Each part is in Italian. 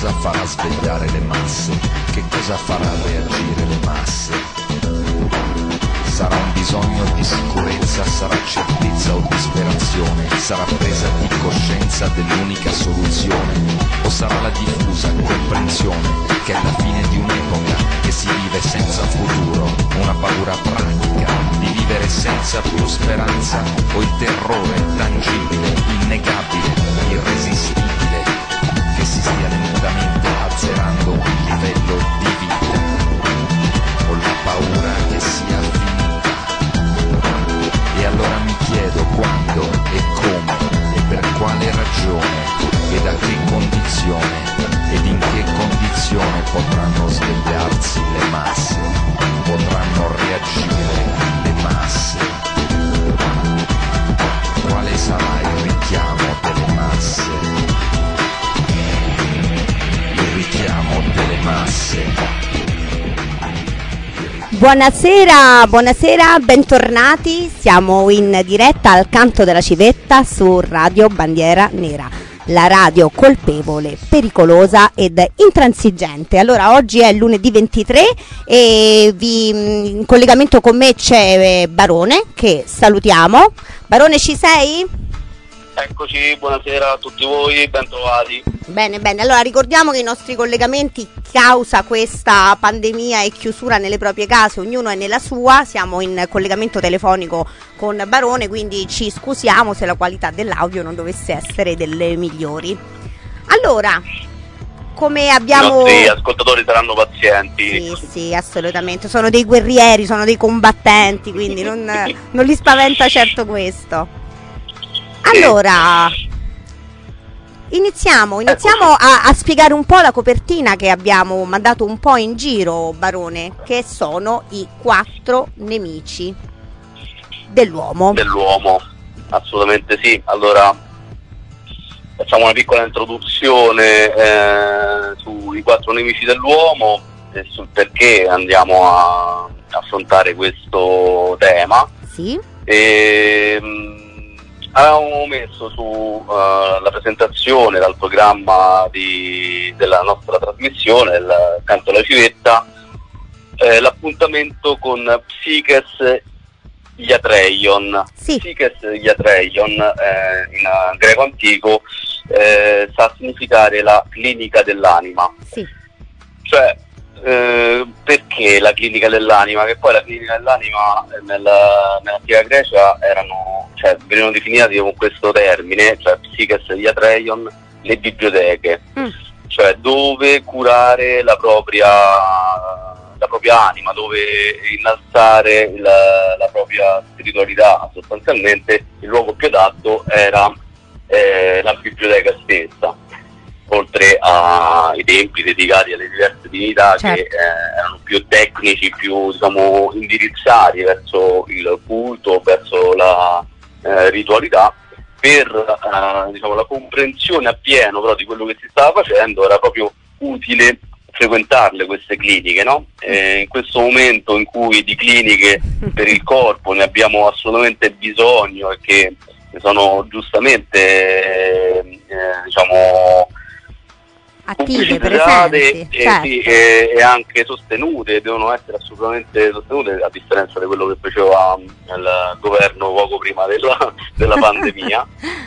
cosa farà svegliare le masse? Che cosa farà reagire le masse? Sarà un bisogno di sicurezza, sarà certezza o disperazione, sarà presa di coscienza dell'unica soluzione, o sarà la diffusa comprensione che è la fine di un'epoca, che si vive senza futuro, una paura pratica di vivere senza più speranza, o il terrore tangibile, innegabile, irresistibile, che si stia lentamente azzerando il livello di vita, o la paura che sia finita. E allora mi chiedo quando e come e per quale ragione e da che condizione ed in che condizione potranno svegliarsi le masse, potranno reagire le masse. Quale sarà il richiamo delle masse? Il richiamo delle masse. Buonasera, bentornati. Siamo in diretta al Canto della Civetta su Radio Bandiera Nera, la radio colpevole, pericolosa ed intransigente. Allora, oggi è lunedì 23 e in collegamento con me c'è Barone, che salutiamo. Barone, ci sei? Eccoci, buonasera a tutti voi, bentrovati. Bene, allora ricordiamo che i nostri collegamenti, causa questa pandemia e chiusura nelle proprie case, ognuno è nella sua, siamo in collegamento telefonico con Barone, quindi ci scusiamo se la qualità dell'audio non dovesse essere delle migliori. Allora, come abbiamo... I nostri ascoltatori saranno pazienti. Sì, assolutamente, sono dei guerrieri, sono dei combattenti, quindi non li spaventa certo questo. Allora, iniziamo a spiegare un po' la copertina che abbiamo mandato un po' in giro, Barone, che sono i 4 nemici dell'uomo. Assolutamente sì. Allora, facciamo una piccola introduzione sui 4 nemici dell'uomo e sul perché andiamo a affrontare questo tema. Sì. Avevamo messo su la presentazione dal programma della nostra trasmissione, il Canto alla Civetta, l'appuntamento con Psyches Iatreion. Sì. Psyches Iatreion in greco antico sta a significare la clinica dell'anima. Sì. Cioè, perché la clinica dell'anima? Che poi la clinica dell'anima nell'antica Grecia venivano definite con questo termine, cioè Psyches Iatreion, le biblioteche, cioè dove curare la propria anima, dove innalzare la propria spiritualità. Sostanzialmente il luogo più adatto era la biblioteca stessa, oltre ai templi dedicati alle diverse divinità, certo, che erano più tecnici, più indirizzati verso il culto, verso la ritualità. Per la comprensione appieno però di quello che si stava facendo era proprio utile frequentarle queste cliniche, no? In questo momento in cui di cliniche per il corpo ne abbiamo assolutamente bisogno e che sono giustamente attive, presenti, certo, e anche sostenute, devono essere assolutamente sostenute, a differenza di quello che faceva il governo poco prima della pandemia.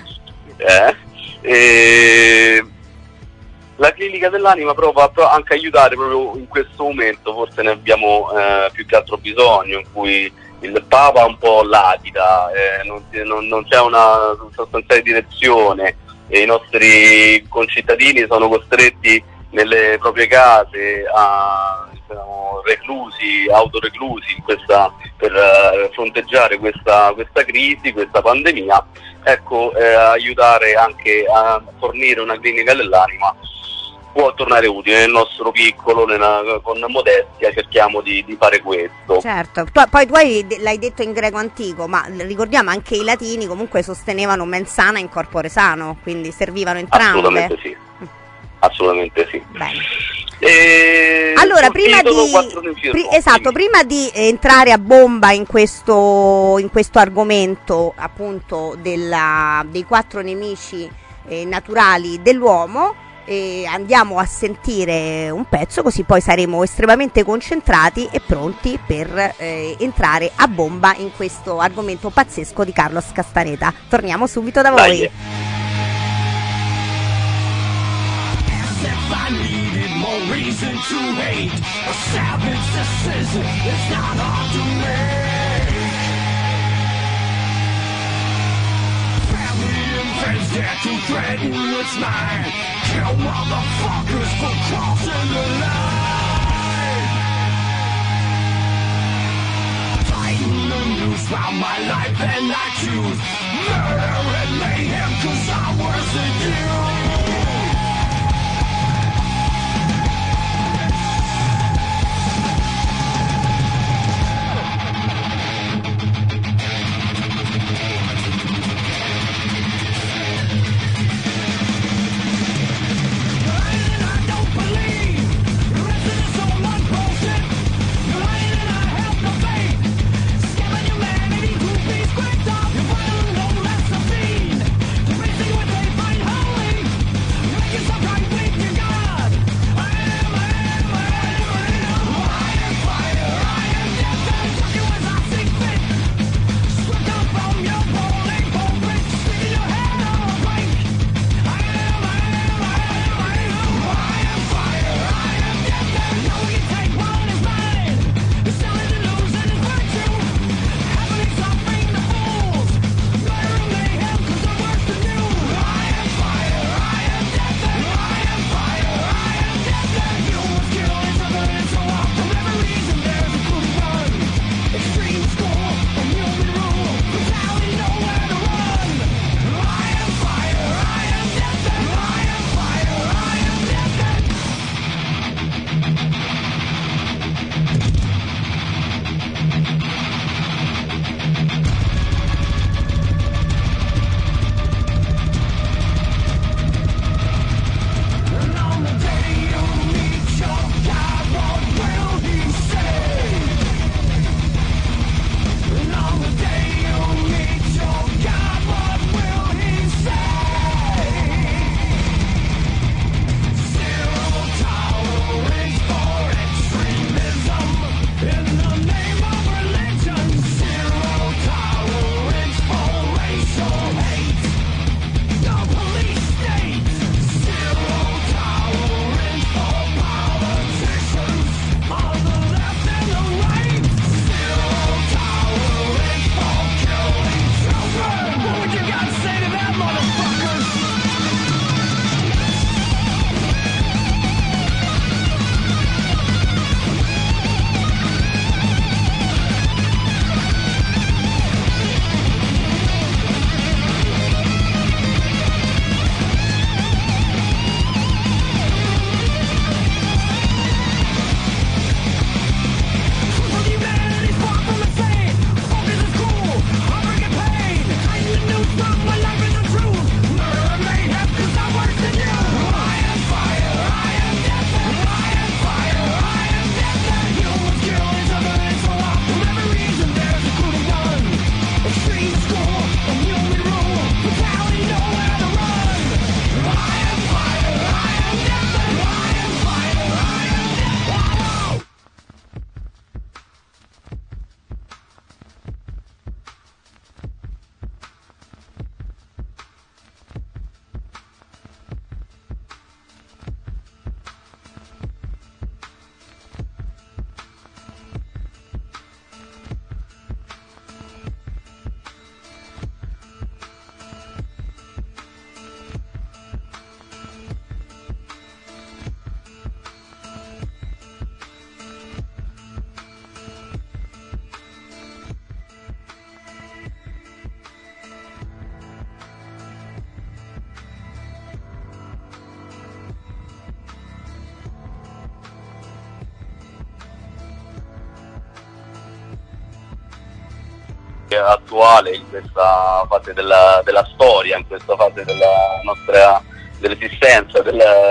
La clinica dell'anima prova anche a aiutare proprio in questo momento, forse ne abbiamo più che altro bisogno, in cui il Papa un po' latita, non c'è una sostanziale direzione, e i nostri concittadini sono costretti nelle proprie case autoreclusi per fronteggiare questa crisi, questa pandemia. Ecco, aiutare anche a fornire una clinica dell'anima può tornare utile. Nel nostro piccolo, con modestia, cerchiamo di fare questo. Certo, poi tu l'hai detto in greco antico, ma ricordiamo anche i latini comunque sostenevano mens sana in corpore sano, quindi servivano entrambe. Assolutamente sì. Bene. Allora, prima di entrare a bomba in questo argomento, appunto dei 4 nemici naturali dell'uomo, e andiamo a sentire un pezzo, così poi saremo estremamente concentrati e pronti per entrare a bomba in questo argomento pazzesco di Carlos Castaneda. Torniamo subito da voi. Dai. Reason to hate a savage decision is not hard to make. Family and friends dare to threaten what's mine. Kill motherfuckers for crossing the line. Tighten the noose round my life and I choose murder and mayhem 'cause I'm worse than you. attuale in questa fase della storia, in questa fase della nostra dell'esistenza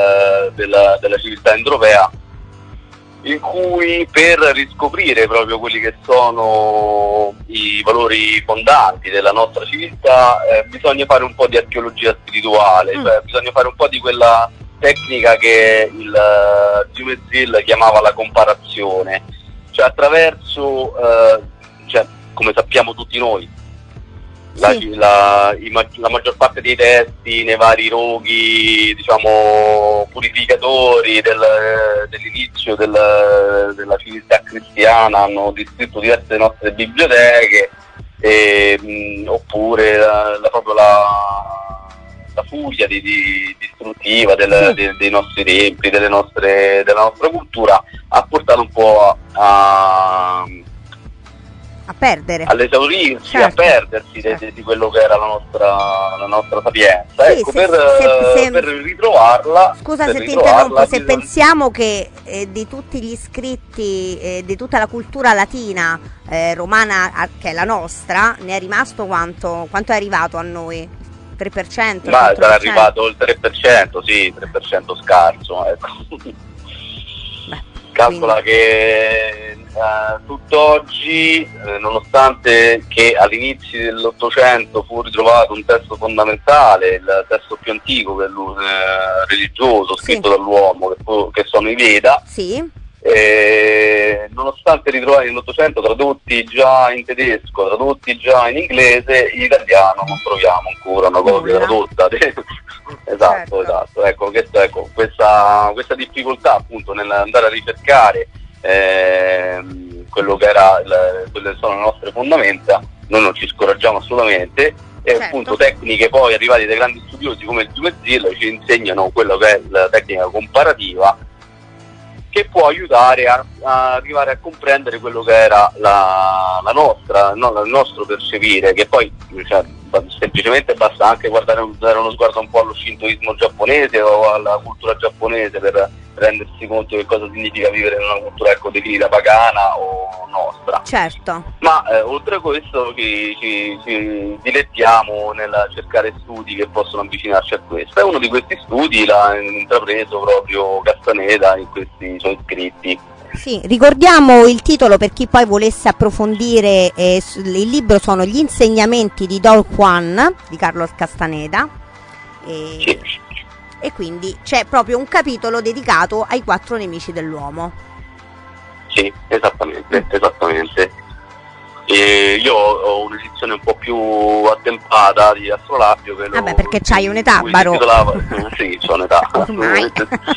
della civiltà indoeuropea, in cui per riscoprire proprio quelli che sono i valori fondanti della nostra civiltà bisogna fare un po' di archeologia spirituale, cioè bisogna fare un po' di quella tecnica che il Dumezil chiamava la comparazione, cioè attraverso, cioè, come sappiamo tutti noi, la maggior parte dei testi nei vari roghi, diciamo, purificatori dell'inizio della civiltà cristiana hanno descritto diverse nostre biblioteche, oppure proprio la furia distruttiva dei nostri templi, della nostra cultura ha portato un po' a perdere, all'esaurirsi, certo, a perdersi certo. di quello che era la nostra sapienza. Sì, Ecco, se per ritrovarla. Scusa per se ti ritrovarla, interrompo, se bisogna- pensiamo che di tutti gli scritti, di tutta la cultura latina romana, che è la nostra, ne è rimasto quanto è arrivato a noi? 3%? Ma 4%? sarà arrivato il 3%, sì, 3% scarso, ecco. Beh, Calcola quindi- che tutt'oggi, nonostante che all'inizio dell'Ottocento fu ritrovato un testo fondamentale, il testo più antico religioso Sì. scritto dall'uomo, che sono i Veda, Sì, nonostante ritrovati nell'Ottocento, tradotti già in tedesco, tradotti già in inglese, in italiano non troviamo ancora una copia Nulla. tradotta. Certo. Esatto. Ecco, questa difficoltà appunto nell'andare a ricercare quello che era quelle sono le nostre fondamenta, noi non ci scoraggiamo assolutamente. E Certo. appunto tecniche poi arrivati dai grandi studiosi come il Dumezil ci insegnano quello che è la tecnica comparativa, che può aiutare a arrivare a comprendere quello che era il nostro percepire, che poi, cioè, semplicemente basta anche dare uno sguardo un po' allo shintoismo giapponese o alla cultura giapponese per rendersi conto di cosa significa vivere in una cultura, ecco, definita pagana o nostra. certo. Ma oltre a questo ci dilettiamo nel cercare studi che possono avvicinarci a questo, e uno di questi studi l'ha intrapreso proprio Castaneda in questi suoi scritti. Sì, ricordiamo il titolo per chi poi volesse approfondire. Il libro sono Gli insegnamenti di Don Juan di Carlos Castaneda, Sì. e quindi c'è proprio un capitolo dedicato ai 4 nemici dell'uomo. Sì, esattamente. E io ho un'edizione un po' più attempata di Astrolabio che Vabbè, perché c'hai un'età, cui si Baro. titolava- sì, c'ho un'età. Ormai.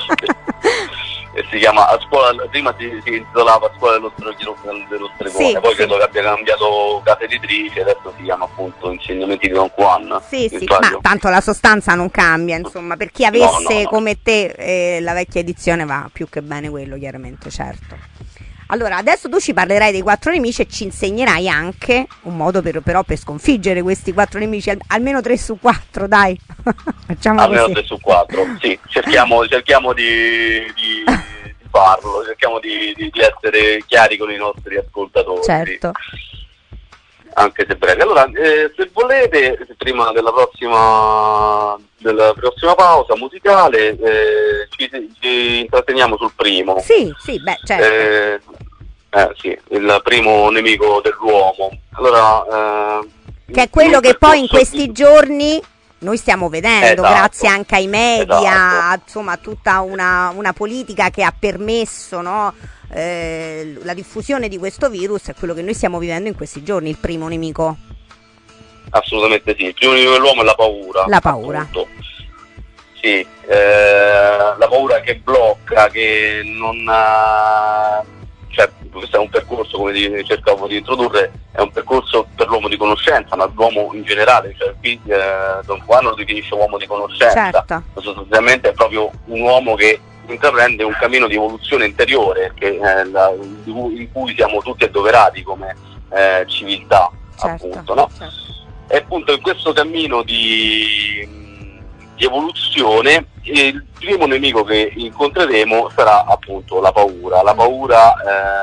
E si chiama prima si intitolava A Scuola dello Stregone, Sì, poi sì. credo che abbia cambiato casa editrice, adesso si chiama appunto Insegnamenti di Don Juan. Sì, mi sì, sbaglio? ma tanto la sostanza non cambia, insomma, per chi avesse No. come te la vecchia edizione va più che bene quello, chiaramente, certo. Allora, adesso tu ci parlerai dei 4 nemici e ci insegnerai anche un modo però per sconfiggere questi 4 nemici, almeno 3 su 4, dai. Facciamo Almeno così. 3 su 4, sì, cerchiamo di farlo, cerchiamo di essere chiari con i nostri ascoltatori. Certo. Anche se brevi. Allora, se volete, prima della prossima pausa musicale, ci intratteniamo sul primo. Sì, beh, certo. Sì, il primo nemico dell'uomo. Allora, Che è quello un che poi in percorso questi giorni noi stiamo vedendo, Esatto. grazie anche ai media, Esatto. insomma, tutta una politica che ha permesso, no, la diffusione di questo virus. È quello che noi stiamo vivendo in questi giorni, il primo nemico. Assolutamente sì, il primo nemico dell'uomo è la paura. La paura. Appunto. Sì, la paura che blocca, che non cioè, questo è un percorso, come cercavo di introdurre, è un percorso per l'uomo di conoscenza, ma l'uomo in generale, cioè qui Don Juan lo definisce uomo di conoscenza, Certo. sostanzialmente è proprio un uomo che intraprende un cammino di evoluzione interiore in cui siamo tutti addoverati come civiltà, Certo, appunto, no? certo. E appunto in questo cammino di evoluzione il primo nemico che incontreremo sarà appunto la paura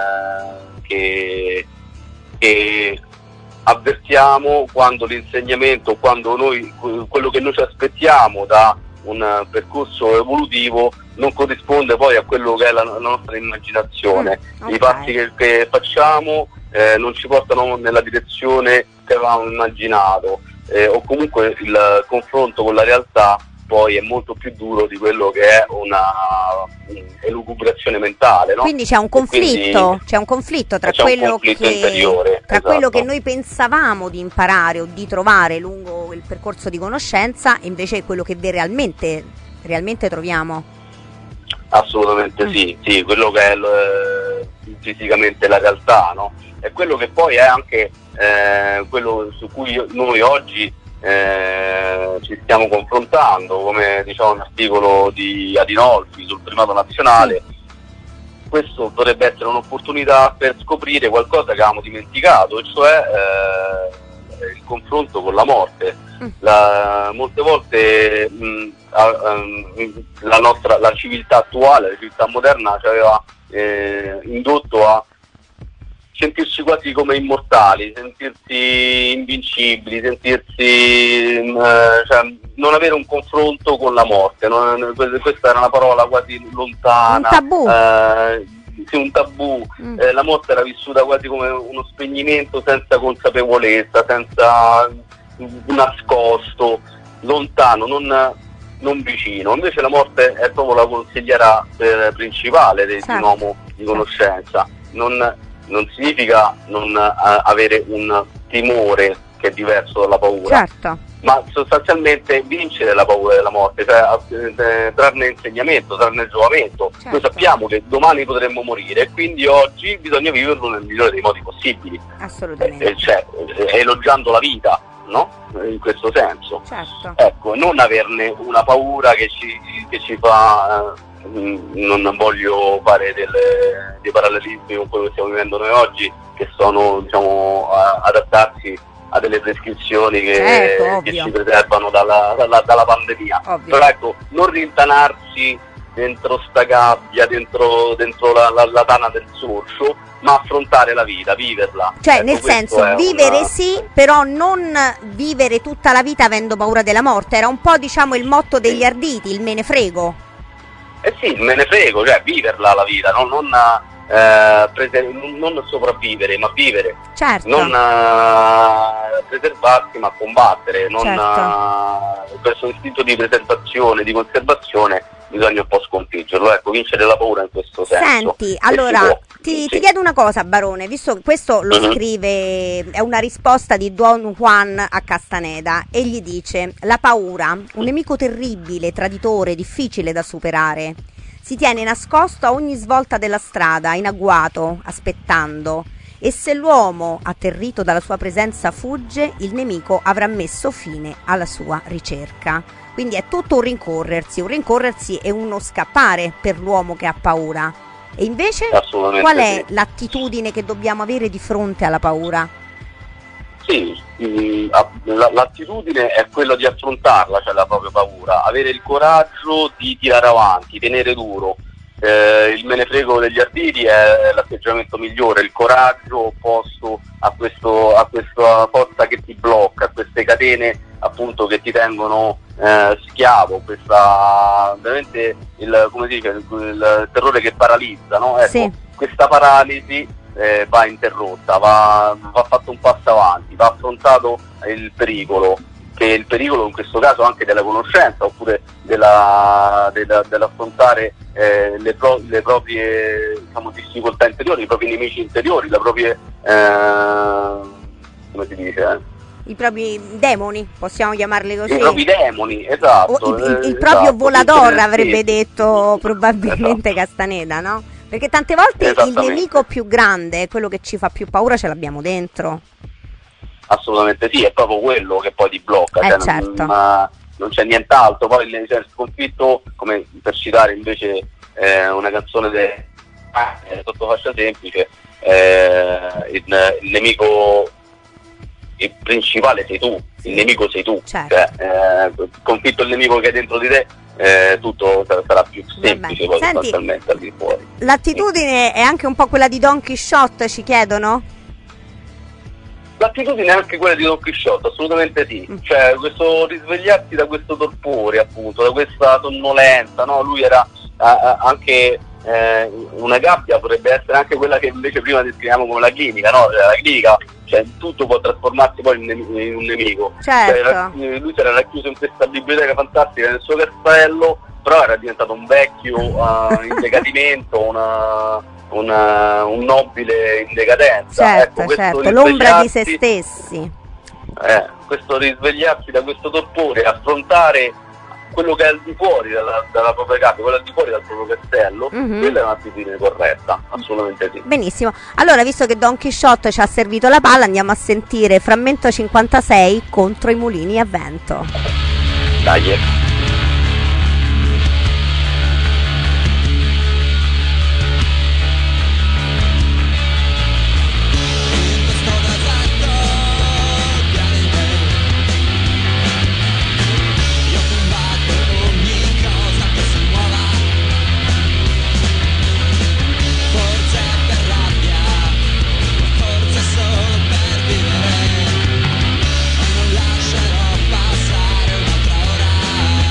che avvertiamo quando l'insegnamento, quando quello che noi ci aspettiamo da un percorso evolutivo non corrisponde poi a quello che è la nostra immaginazione. Ok. I passi che facciamo non ci portano nella direzione che avevamo immaginato, o comunque il confronto con la realtà poi è molto più duro di quello che è una elucubrazione mentale, no? Quindi c'è un conflitto, tra quello interiore, tra esatto. quello che noi pensavamo di imparare o di trovare lungo il percorso di conoscenza e invece quello che realmente troviamo. Assolutamente sì, quello che è fisicamente la realtà, no? È quello che poi è anche quello su cui noi oggi ci stiamo confrontando, come diciamo un articolo di Adinolfi sul primato nazionale. Questo dovrebbe essere un'opportunità per scoprire qualcosa che avevamo dimenticato, e cioè il confronto con la morte. Molte volte la civiltà attuale, la civiltà moderna ci aveva indotto a sentirsi quasi come immortali, sentirsi invincibili, cioè, non avere un confronto con la morte. Questa era una parola quasi lontana, un tabù. La morte era vissuta quasi come uno spegnimento senza consapevolezza, senza nascosto, lontano, non vicino. Invece la morte è proprio la consigliera principale di un uomo di conoscenza. Non significa non avere un timore che è diverso dalla paura, ma sostanzialmente vincere la paura della morte, cioè trarne insegnamento, trarne giovamento. Noi sappiamo che domani potremmo morire e quindi oggi bisogna viverlo nel migliore dei modi possibili, assolutamente, elogiando la vita, no? In questo senso, ecco, non averne una paura che ci fa non voglio fare dei parallelismi con quello che stiamo vivendo noi oggi, che sono, diciamo, adattarsi a delle prescrizioni che ci preservano dalla pandemia. Però ecco, non rintanarsi dentro sta gabbia, dentro la tana del sorcio, ma affrontare la vita, viverla. Cioè, ecco, nel senso, vivere sì, però non vivere tutta la vita avendo paura della morte. Era un po', diciamo, il motto degli Arditi, il me ne frego. Sì, me ne frego, cioè viverla la vita, non sopravvivere, ma vivere. Non preservarsi, ma combattere. Questo istinto di preservazione, di conservazione, bisogna un po' sconfiggerlo, ecco, vincere la paura in questo senso. Senti, allora ti chiedo una cosa, Barone, visto che questo lo scrive, è una risposta di Don Juan a Castaneda, e gli dice: la paura, un nemico terribile, traditore, difficile da superare, si tiene nascosto a ogni svolta della strada, in agguato, aspettando, e se l'uomo, atterrito dalla sua presenza, fugge, il nemico avrà messo fine alla sua ricerca. Quindi è tutto un rincorrersi e uno scappare per l'uomo che ha paura. E invece qual è l'attitudine che dobbiamo avere di fronte alla paura? Sì, l'attitudine è quella di affrontarla, cioè la propria paura, avere il coraggio di tirare avanti, tenere duro. Il me ne frego degli Arditi è l'atteggiamento migliore, il coraggio opposto a questa forza che ti blocca, a queste catene appunto che ti tengono schiavo, questa veramente il terrore che paralizza, no? Ecco, questa paralisi va interrotta, va fatto un passo avanti, va affrontato il pericolo, che è il pericolo in questo caso anche della conoscenza, oppure dell'affrontare le proprie, diciamo, difficoltà interiori, i propri nemici interiori, le proprie come si dice? I propri demoni, possiamo chiamarli così. I propri demoni, esatto. Il proprio volador avrebbe detto probabilmente Castaneda, no? Perché tante volte il nemico più grande, quello che ci fa più paura, ce l'abbiamo dentro. Assolutamente sì, è proprio quello che poi ti blocca, non c'è nient'altro. Poi il sconfitto, come per citare invece una canzone sotto fascia semplice, il nemico il principale sei tu, il nemico sei tu, cioè, sconfitto il nemico che è dentro di te, tutto sarà più semplice poi sostanzialmente al di fuori. L'attitudine è anche un po' quella di Don Chisciotte, ci chiedono? L'attitudine è anche quella di Don Chisciotte, assolutamente sì, cioè questo risvegliarsi da questo torpore, appunto, da questa sonnolenza, no? Lui era anche una gabbia potrebbe essere anche quella che invece prima descriviamo come la clinica, no? Cioè, la clinica, cioè, tutto può trasformarsi poi in un nemico. Certo. Cioè, lui si era racchiuso in questa biblioteca fantastica nel suo castello, però era diventato un vecchio in decadimento, un nobile in decadenza. Certo, ecco, certo, l'ombra di se stessi. Questo risvegliarsi da questo torpore, affrontare quello che è al di fuori dalla propria casa, quello al di fuori dal proprio castello, quella è un'attitudine corretta, assolutamente sì. Benissimo, allora visto che Don Chisciotte ci ha servito la palla, andiamo a sentire Frammento 56 contro i mulini a vento. Dai. Lascerò passare un'altra ora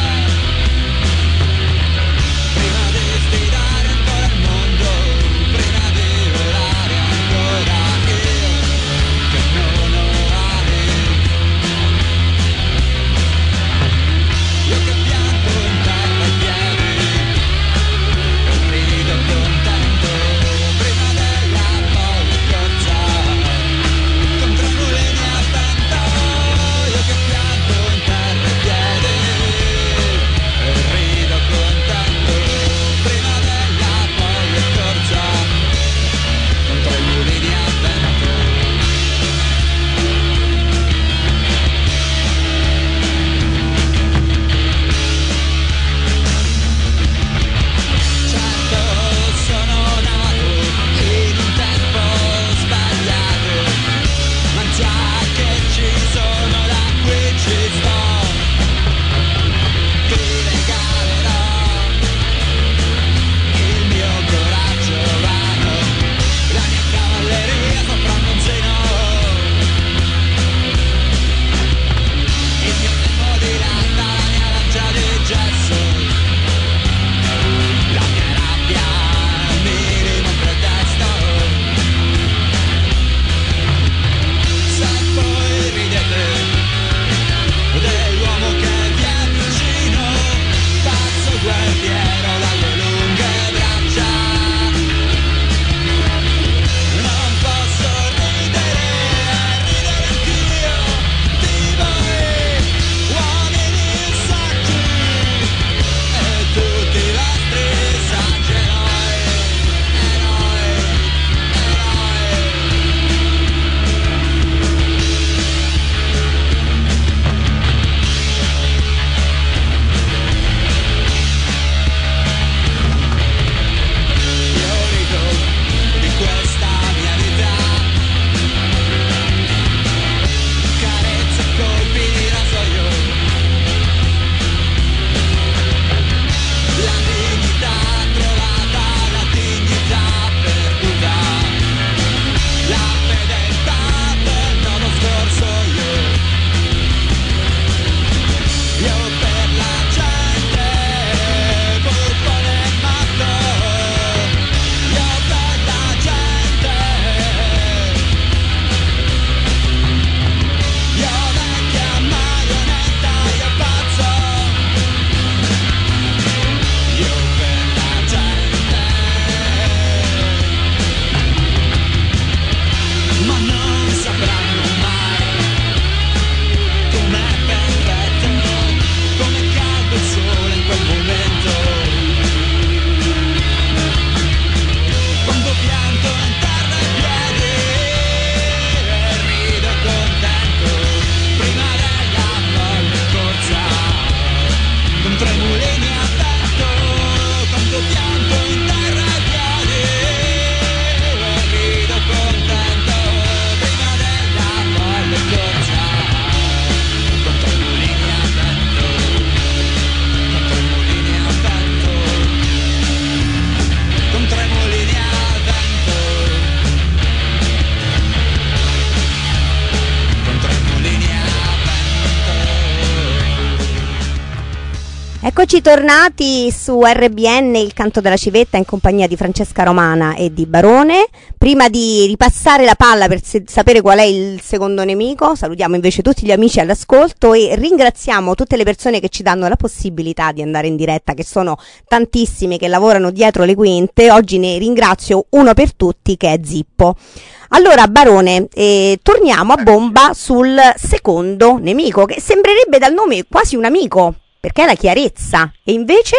Eccoci tornati su RBN, il canto della civetta, in compagnia di Francesca Romana e di Barone. Prima di ripassare la palla per sapere qual è il secondo nemico, salutiamo invece tutti gli amici all'ascolto e ringraziamo tutte le persone che ci danno la possibilità di andare in diretta, che sono tantissime, che lavorano dietro le quinte. Oggi ne ringrazio uno per tutti, che è Zippo. Allora, Barone, torniamo a bomba sul secondo nemico, che sembrerebbe dal nome quasi un amico, perché è la chiarezza, e invece?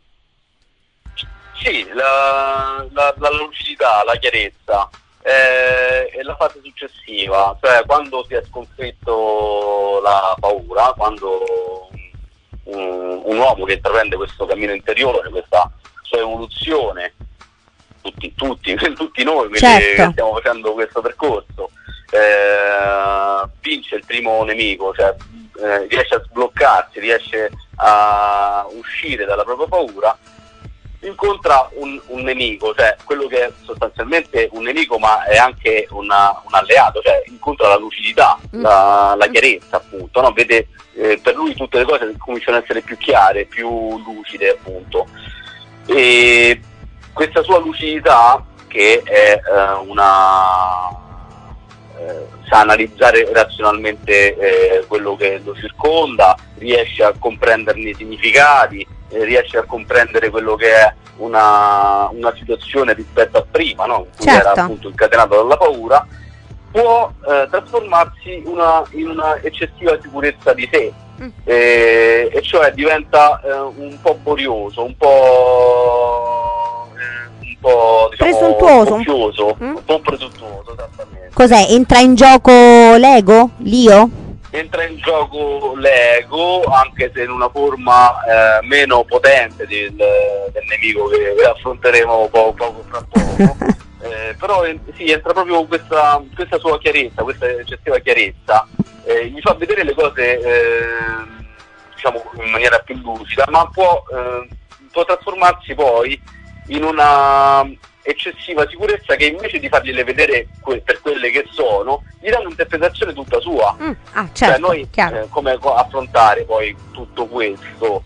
Sì, la lucidità, la chiarezza è la fase successiva, cioè quando si è sconfitto la paura, quando un uomo che intraprende questo cammino interiore, questa sua evoluzione, tutti noi che stiamo facendo questo percorso, vince il primo nemico, cioè riesce a sbloccarsi, riesce a uscire dalla propria paura, incontra un nemico, cioè quello che è sostanzialmente un nemico ma è anche un alleato, cioè incontra la lucidità, la chiarezza, appunto, no? Vede per lui tutte le cose cominciano ad essere più chiare, più lucide, appunto, e questa sua lucidità, che è sa analizzare razionalmente quello che lo circonda, riesce a comprenderne i significati, riesce a comprendere quello che è una situazione rispetto a prima, no? In cui era appunto incatenato dalla paura, può trasformarsi in una eccessiva sicurezza di sé, e cioè diventa un po' borioso, un po' diciamo, presuntuoso, un po' presuntuoso, esattamente. Cos'è? Entra in gioco l'ego? L'io? Entra in gioco l'ego, anche se in una forma meno potente del nemico che affronteremo poco fra poco. Però sì, entra proprio questa sua chiarezza, questa eccessiva chiarezza, gli fa vedere le cose diciamo in maniera più lucida, ma può trasformarsi poi in una eccessiva sicurezza che invece di fargliele vedere per quelle che sono, gli dà un'interpretazione tutta sua. Certo, cioè noi come affrontare poi tutto questo?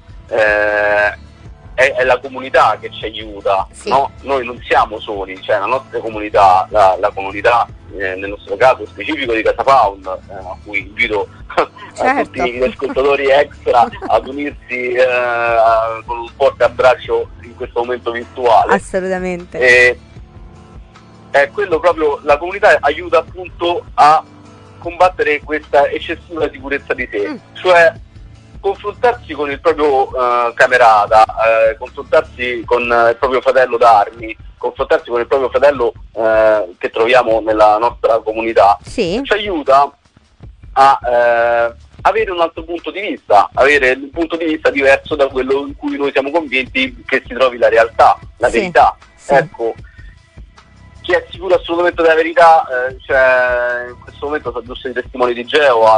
È la comunità che ci aiuta, sì. No? Noi non siamo soli, cioè la nostra comunità, la comunità nel nostro caso specifico di Casa Pound, a cui invito a tutti gli ascoltatori extra ad unirsi con un forte abbraccio in questo momento virtuale. Assolutamente. È quello proprio, la comunità aiuta appunto a combattere questa eccessiva sicurezza di sé, cioè confrontarsi con il proprio camerata, confrontarsi con il proprio fratello d'armi, confrontarsi con il proprio fratello che troviamo nella nostra comunità, sì. Ci aiuta a avere un altro punto di vista, avere un punto di vista diverso da quello in cui noi siamo convinti che si trovi la realtà, la verità. Sì. Ecco, chi è sicuro assolutamente della verità, cioè in questo momento sono giusto i testimoni di Geova,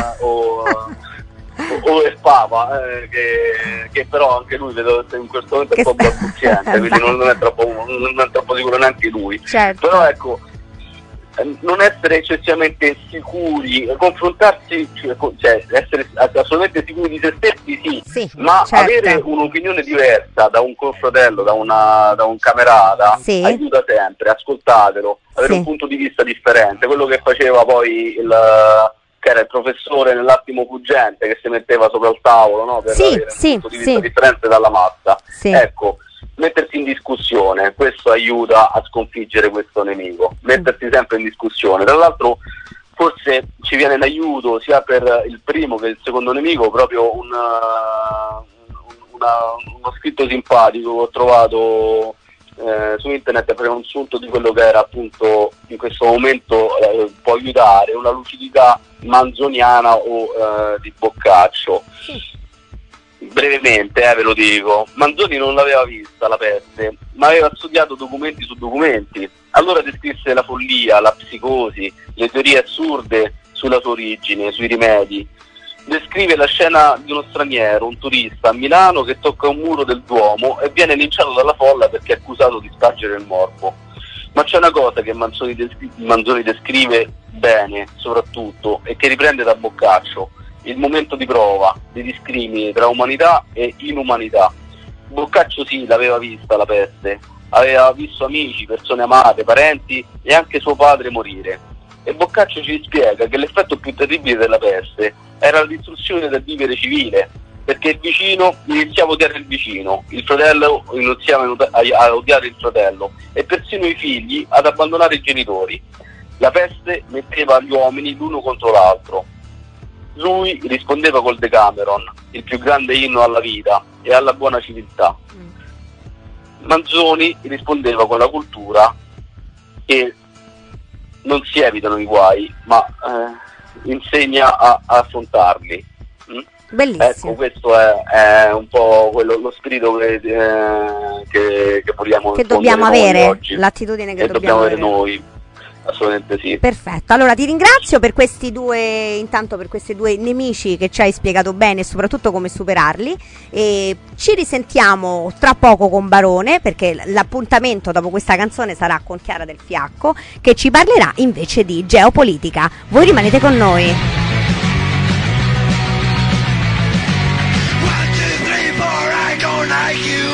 o il Papa, che però anche lui vedo in questo momento è un po' balbuziente, quindi non è troppo sicuro neanche lui. Certo. Però ecco, non essere eccessivamente sicuri, confrontarsi, cioè essere assolutamente sicuri di se stessi, sì, ma certo. Avere un'opinione diversa da un confratello, da un camerata, sì. Aiuta sempre, ascoltatelo, avere un punto di vista differente, quello che faceva poi che era il professore nell'attimo fuggente, che si metteva sopra il tavolo, no? Per avere un punto di vista differente dalla massa. Sì. Ecco, mettersi in discussione, questo aiuta a sconfiggere questo nemico, mettersi sempre in discussione. Tra l'altro forse ci viene in aiuto sia per il primo che il secondo nemico proprio uno scritto simpatico che ho trovato su internet per un sunto di quello che era appunto in questo momento può aiutare, una lucidità manzoniana o di Boccaccio. Brevemente ve lo dico, Manzoni non l'aveva vista la peste, ma aveva studiato documenti su documenti, allora descrisse la follia, la psicosi, le teorie assurde sulla sua origine, sui rimedi. Descrive la scena di uno straniero, un turista a Milano che tocca un muro del Duomo e viene linciato dalla folla perché è accusato di spargere il morbo. Ma c'è una cosa che Manzoni descrive bene, soprattutto, e che riprende da Boccaccio: il momento di prova, di discrimine tra umanità e inumanità. Boccaccio sì, l'aveva vista la peste, aveva visto amici, persone amate, parenti e anche suo padre morire. E Boccaccio ci spiega che l'effetto più terribile della peste era la distruzione del vivere civile, perché il vicino iniziava a odiare il vicino, il fratello iniziava a odiare il fratello e persino i figli ad abbandonare i genitori. La peste metteva gli uomini l'uno contro l'altro. Lui rispondeva col Decameron, il più grande inno alla vita e alla buona civiltà. Manzoni rispondeva con la cultura, che non si evitano i guai, ma insegna a affrontarli. Bellissimo. Ecco, questo è un po' lo spirito che vogliamo, che dobbiamo avere oggi. L'attitudine che dobbiamo avere noi. Assolutamente sì. Perfetto, allora ti ringrazio per questi due nemici che ci hai spiegato bene e soprattutto come superarli, e ci risentiamo tra poco con Barone, perché l'appuntamento dopo questa canzone sarà con Chiara Del Fiacco, che ci parlerà invece di geopolitica. Voi rimanete con noi. 1, 2, 3, 4, I don't like you.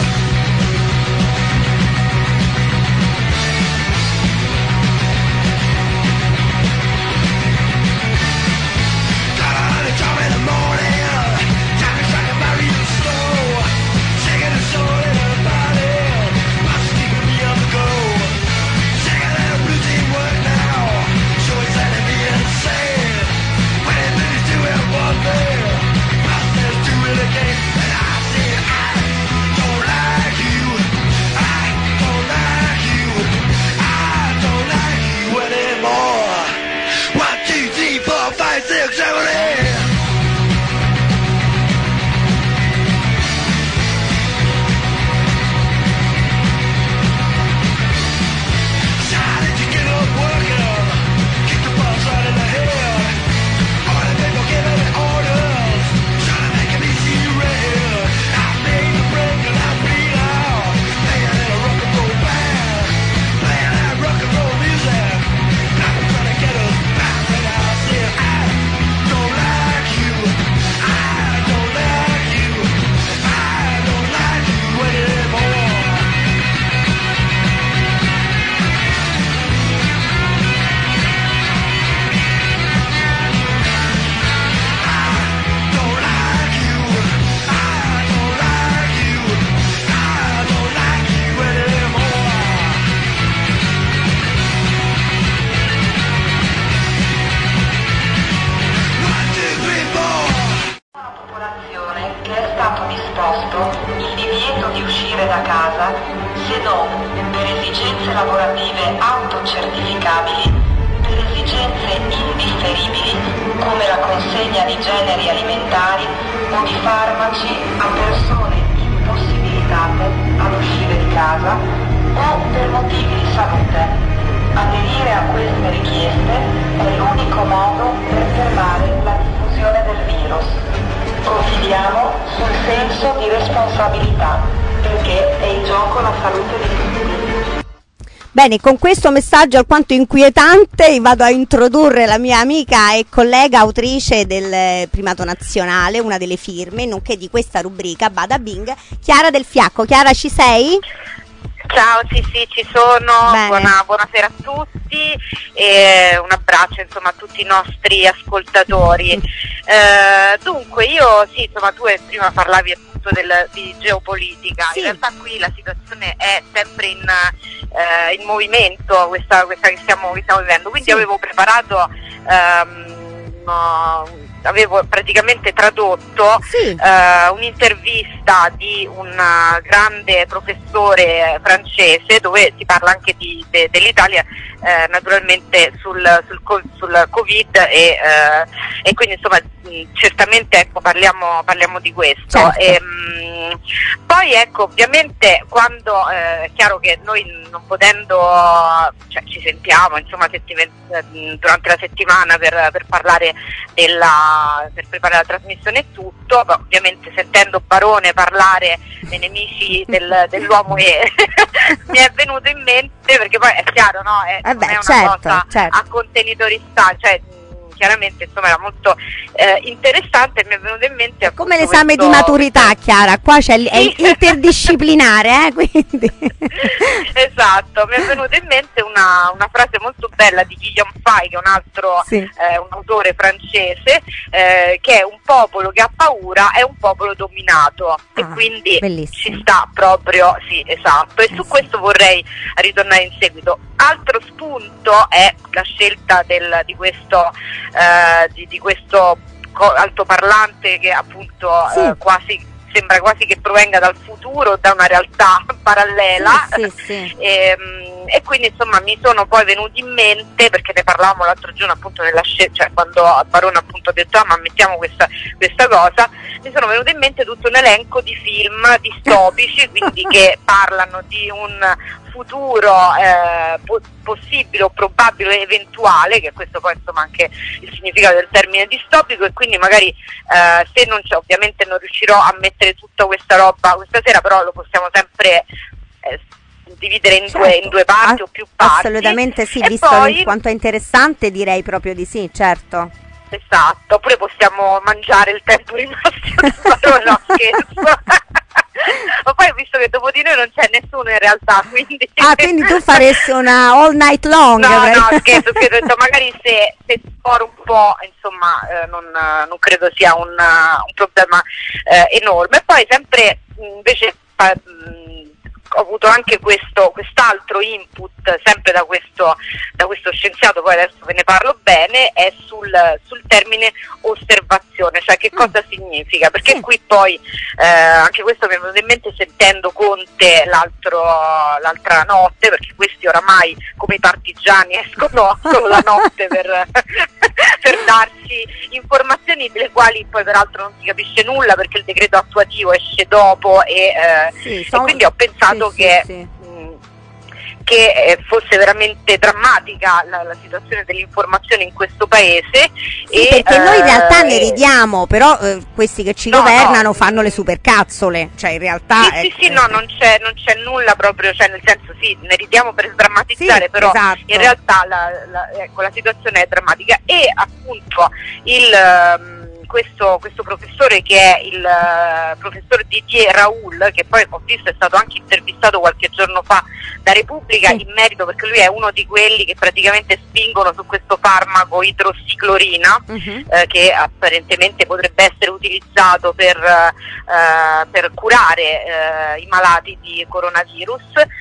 Da casa, se non per esigenze lavorative autocertificabili, per esigenze indifferibili come la consegna di generi alimentari o di farmaci a persone impossibilitate ad uscire di casa o per motivi di salute. Aderire a queste richieste è l'unico modo per fermare la diffusione del virus. Profidiamo sul senso di responsabilità, perché è in gioco la salute di tutti. Bene, con questo messaggio alquanto inquietante vado a introdurre la mia amica e collega autrice del Primato Nazionale, una delle firme, nonché di questa rubrica Bada Bing, Chiara Del Fiacco. Chiara, ci sei? Ciao, sì, ci sono. Buonasera a tutti e un abbraccio insomma a tutti i nostri ascoltatori. Dunque io sì, insomma tu prima parlavi appunto di geopolitica, sì. In realtà qui la situazione è sempre in movimento, questa che stiamo vivendo, quindi sì. Avevo preparato avevo praticamente tradotto sì. Un'intervista di un grande professore francese dove si parla anche dell'Italia, naturalmente sul Covid e quindi insomma certamente ecco parliamo di questo. Certo. Poi ecco, ovviamente quando è chiaro che noi non potendo, cioè, ci sentiamo insomma durante la settimana per parlare per preparare la trasmissione e tutto, ma ovviamente sentendo Barone parlare dei nemici dell'uomo mi è venuto in mente, perché poi è chiaro, no? Non è una certo, cosa certo. a contenitori stanchi, cioè chiaramente insomma era molto interessante, e mi è venuto in mente come l'esame di maturità, Chiara, qua c'è è interdisciplinare, quindi esatto, mi è venuta in mente una frase molto bella di Guillaume Fay, che è un altro un autore francese, che è: un popolo che ha paura è un popolo dominato, e quindi bellissimo. ci sta proprio, sì, esatto, e su questo vorrei ritornare in seguito. Altro spunto è la scelta di questo altoparlante che appunto sembra quasi che provenga dal futuro, da una realtà parallela, e quindi insomma mi sono poi venuti in mente, perché ne parlavamo l'altro giorno appunto cioè quando Barone appunto ha detto ma mettiamo questa cosa, mi sono venuto in mente tutto un elenco di film distopici, quindi che parlano di un futuro possibile o probabile, eventuale, che questo poi insomma anche il significato del termine distopico, e quindi magari se non c'è, ovviamente non riuscirò a mettere tutta questa roba questa sera, però lo possiamo sempre dividere in due parti o più parti. Assolutamente sì, e visto poi, quanto è interessante, direi proprio di sì, certo. Esatto, oppure possiamo mangiare il tempo rimasto, no, scherzo. Ma poi ho visto che dopo di noi non c'è nessuno in realtà, quindi quindi tu faresti una all night long? No, scherzo, magari se sporo un po', insomma, non credo sia un problema enorme. E poi sempre invece ho avuto anche quest'altro input, sempre da questo scienziato, poi adesso ve ne parlo bene, è sul termine osservazione, cioè che cosa significa, perché qui poi anche questo mi è venuto in mente sentendo Conte l'altra notte, perché questi oramai come i partigiani escono solo la notte per darci informazioni delle quali poi peraltro non si capisce nulla, perché il decreto attuativo esce dopo, e quindi ho pensato che fosse veramente drammatica la situazione dell'informazione in questo paese. Perché noi in realtà ne ridiamo, però questi che ci governano fanno le supercazzole, cioè in realtà non c'è nulla proprio, cioè nel senso ne ridiamo per sdrammatizzare, però esatto. In realtà la situazione è drammatica, e appunto questo professore, che è il professor Didier Raoult, che poi ho visto è stato anche intervistato qualche giorno fa da Repubblica in merito, perché lui è uno di quelli che praticamente spingono su questo farmaco idrossiclorina, che apparentemente potrebbe essere utilizzato per curare i malati di coronavirus.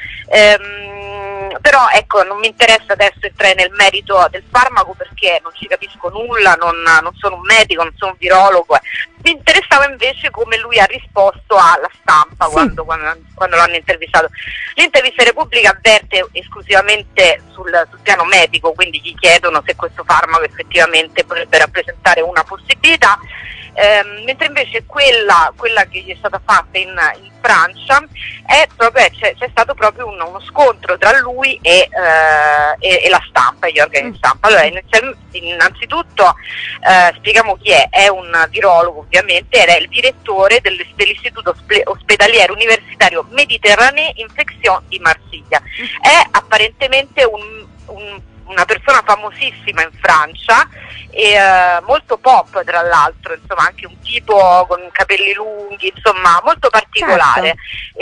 Però ecco, non mi interessa adesso entrare nel merito del farmaco, perché non ci capisco nulla, non sono un medico, non sono un virologo. Mi interessava invece come lui ha risposto alla stampa quando l'hanno intervistato. L'intervista in Repubblica avverte esclusivamente sul piano medico, quindi gli chiedono se questo farmaco effettivamente potrebbe rappresentare una possibilità, mentre invece quella che gli è stata fatta in Francia è proprio, c'è stato proprio uno scontro tra lui e la stampa, gli organi di stampa. Allora, innanzitutto spieghiamo chi è un virologo ovviamente, ed è il direttore dell'Istituto Ospedaliero Universitario Méditerranée Infection di Marsiglia. È apparentemente una persona famosissima in Francia, e molto pop tra l'altro, insomma, anche un tipo con capelli lunghi, insomma molto particolare.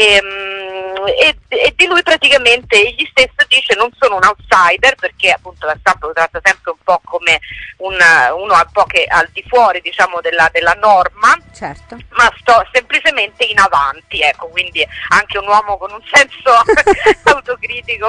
E di lui praticamente egli stesso dice: non sono un outsider, perché appunto la stampa lo tratta sempre un po' come uno un po' che al di fuori, diciamo, della norma, ma sto semplicemente in avanti, ecco, quindi anche un uomo con un senso autocritico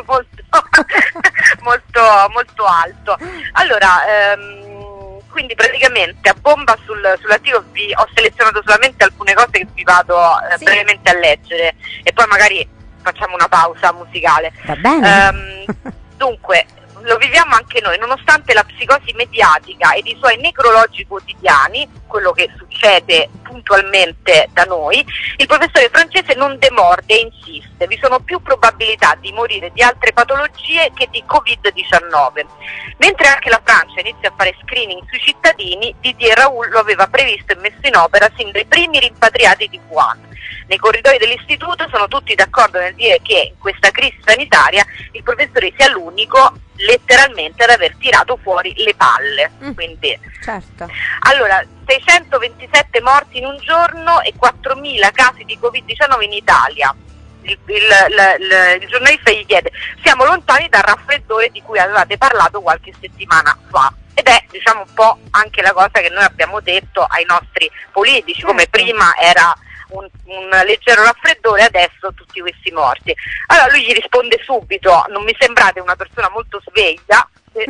molto alto. Allora, quindi praticamente a bomba sull'articolo ho selezionato solamente alcune cose che vi vado brevemente a leggere, e poi magari facciamo una pausa musicale. Va bene. Dunque, lo viviamo anche noi, nonostante la psicosi mediatica ed i suoi necrologi quotidiani, quello che succede puntualmente da noi, il professore francese non demorde e insiste: vi sono più probabilità di morire di altre patologie che di Covid-19. Mentre anche la Francia inizia a fare screening sui cittadini, Didier Raoult lo aveva previsto e messo in opera sin dai primi rimpatriati di Wuhan. nei corridoi dell'istituto sono tutti d'accordo nel dire che in questa crisi sanitaria il professore sia l'unico letteralmente ad aver tirato fuori le palle. Quindi, certo. Allora, 627 morti in un giorno e 4.000 casi di Covid-19 in Italia. Il giornalista gli chiede: siamo lontani dal raffreddore di cui avevate parlato qualche settimana fa. Ed è, diciamo, un po' anche la cosa che noi abbiamo detto ai nostri politici, come prima era un leggero raffreddore, adesso tutti questi morti. Allora lui gli risponde subito: non mi sembrate una persona molto sveglia.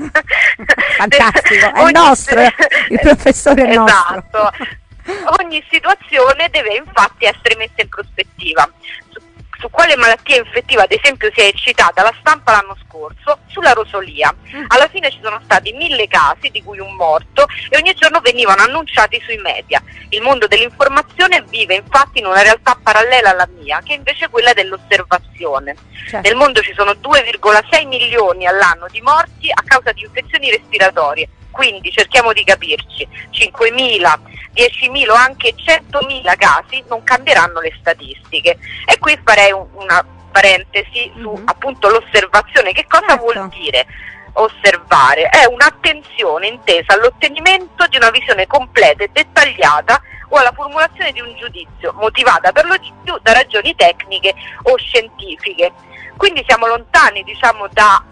Fantastico, è il nostro, il professore è nostro. Esatto. Ogni situazione deve infatti essere messa in prospettiva. Su quale malattia infettiva ad esempio si è eccitata la stampa l'anno scorso? Sulla rosolia. Alla fine ci sono stati 1.000 casi, di cui un morto, e ogni giorno venivano annunciati sui media. Il mondo dell'informazione vive infatti in una realtà parallela alla mia, che è invece quella dell'osservazione. Certo. Nel mondo ci sono 2,6 milioni all'anno di morti a causa di infezioni respiratorie. Quindi cerchiamo di capirci: 5.000, 10.000 o anche 100.000 casi non cambieranno le statistiche. E qui farei una parentesi su appunto l'osservazione. Che cosa vuol dire osservare? È un'attenzione intesa all'ottenimento di una visione completa e dettagliata o alla formulazione di un giudizio, motivata per lo più da ragioni tecniche o scientifiche. Quindi siamo lontani, diciamo,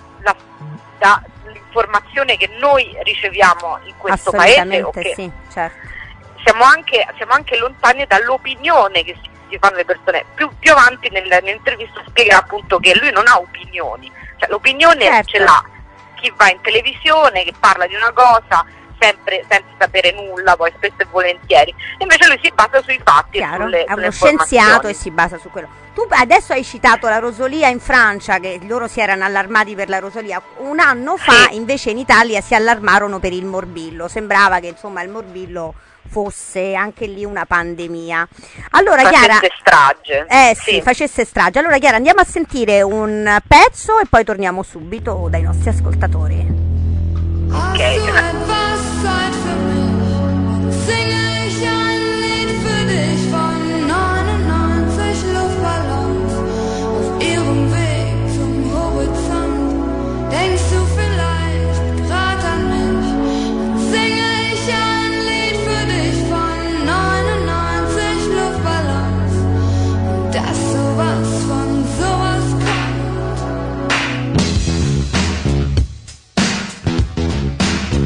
dall'informazione che noi riceviamo in questo paese, o che sì, certo. Siamo anche lontani dall'opinione che si fanno le persone. Più avanti nell'intervista spiega appunto che lui non ha opinioni, cioè l'opinione certo. ce l'ha chi va in televisione, che parla di una cosa sempre senza sapere nulla, poi spesso e volentieri. Invece lui si basa sui fatti. Chiaro, sulle è uno scienziato e si basa su quello. Tu adesso hai citato la rosolia in Francia, che loro si erano allarmati per la rosolia. Un anno fa invece in Italia si allarmarono per il morbillo. Sembrava che insomma il morbillo fosse anche lì una pandemia. Allora Chiara, strage. Sì, facesse strage. Allora Chiara, andiamo a sentire un pezzo e poi torniamo subito dai nostri ascoltatori. Ok. Zeit für mich, singe ich ein Lied für dich von 99 Luftballons auf ihrem Weg zum Horizont. Denkst du vielleicht grad an mich? Singe ich ein Lied für dich von 99 Luftballons und dass sowas von sowas kommt.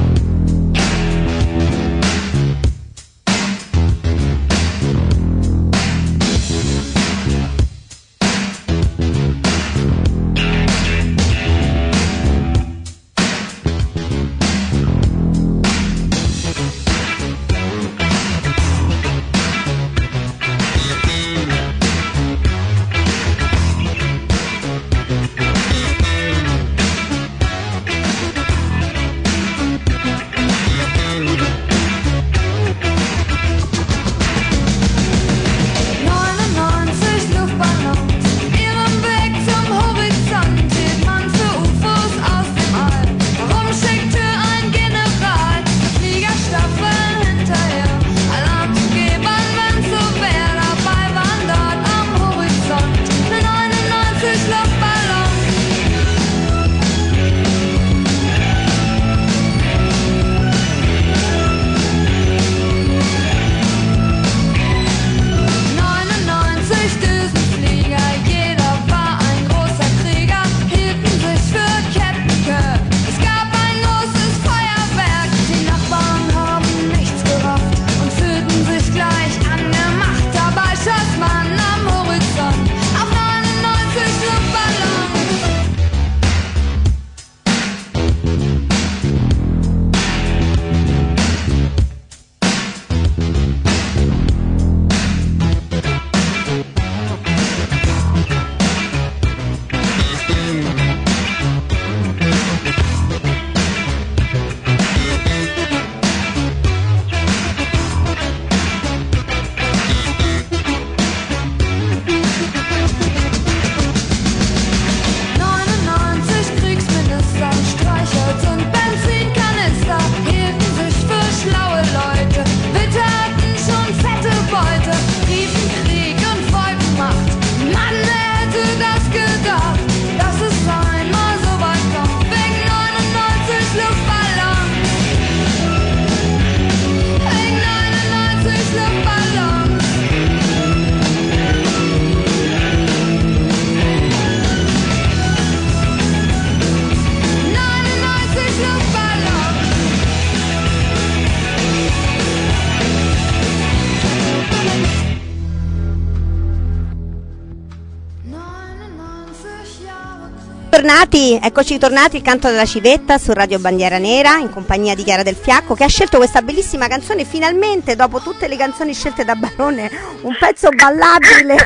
eccoci tornati, il canto della civetta su Radio Bandiera Nera in compagnia di Chiara Del Fiacco, che ha scelto questa bellissima canzone finalmente dopo tutte le canzoni scelte da Barone, un pezzo ballabile.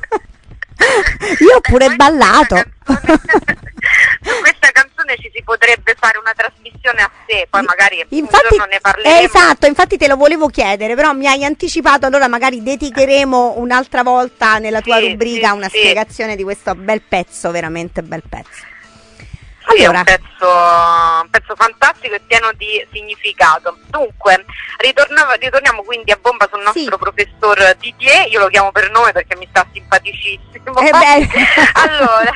Io ho pure ballato. Su questa canzone ci si potrebbe fare una trasmissione a sé, poi magari un giorno ne parleremo. Esatto, infatti te lo volevo chiedere, però mi hai anticipato, allora magari dedicheremo un'altra volta nella tua rubrica una spiegazione di questo bel pezzo, veramente bel pezzo. Allora. Sì, è un pezzo fantastico e pieno di significato. Dunque, ritorniamo quindi a bomba sul nostro professor Didier, io lo chiamo per nome perché mi sta simpaticissimo. Allora,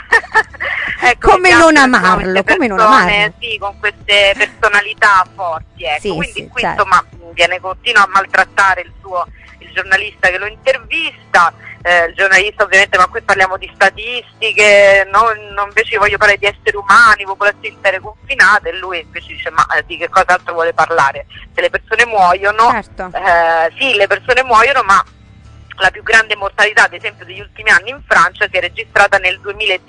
ecco, come non amarlo, come non amarlo. Sì, con queste personalità forti, ecco. Sì, quindi sì, qui insomma continua a maltrattare il giornalista che lo intervista. Il giornalista ovviamente, ma qui parliamo di statistiche, non invece voglio parlare di esseri umani, popolazioni intere confinate, e lui invece dice ma di che cosa altro vuole parlare? Se le persone muoiono, certo. Sì, le persone muoiono, ma la più grande mortalità ad esempio degli ultimi anni in Francia si è registrata nel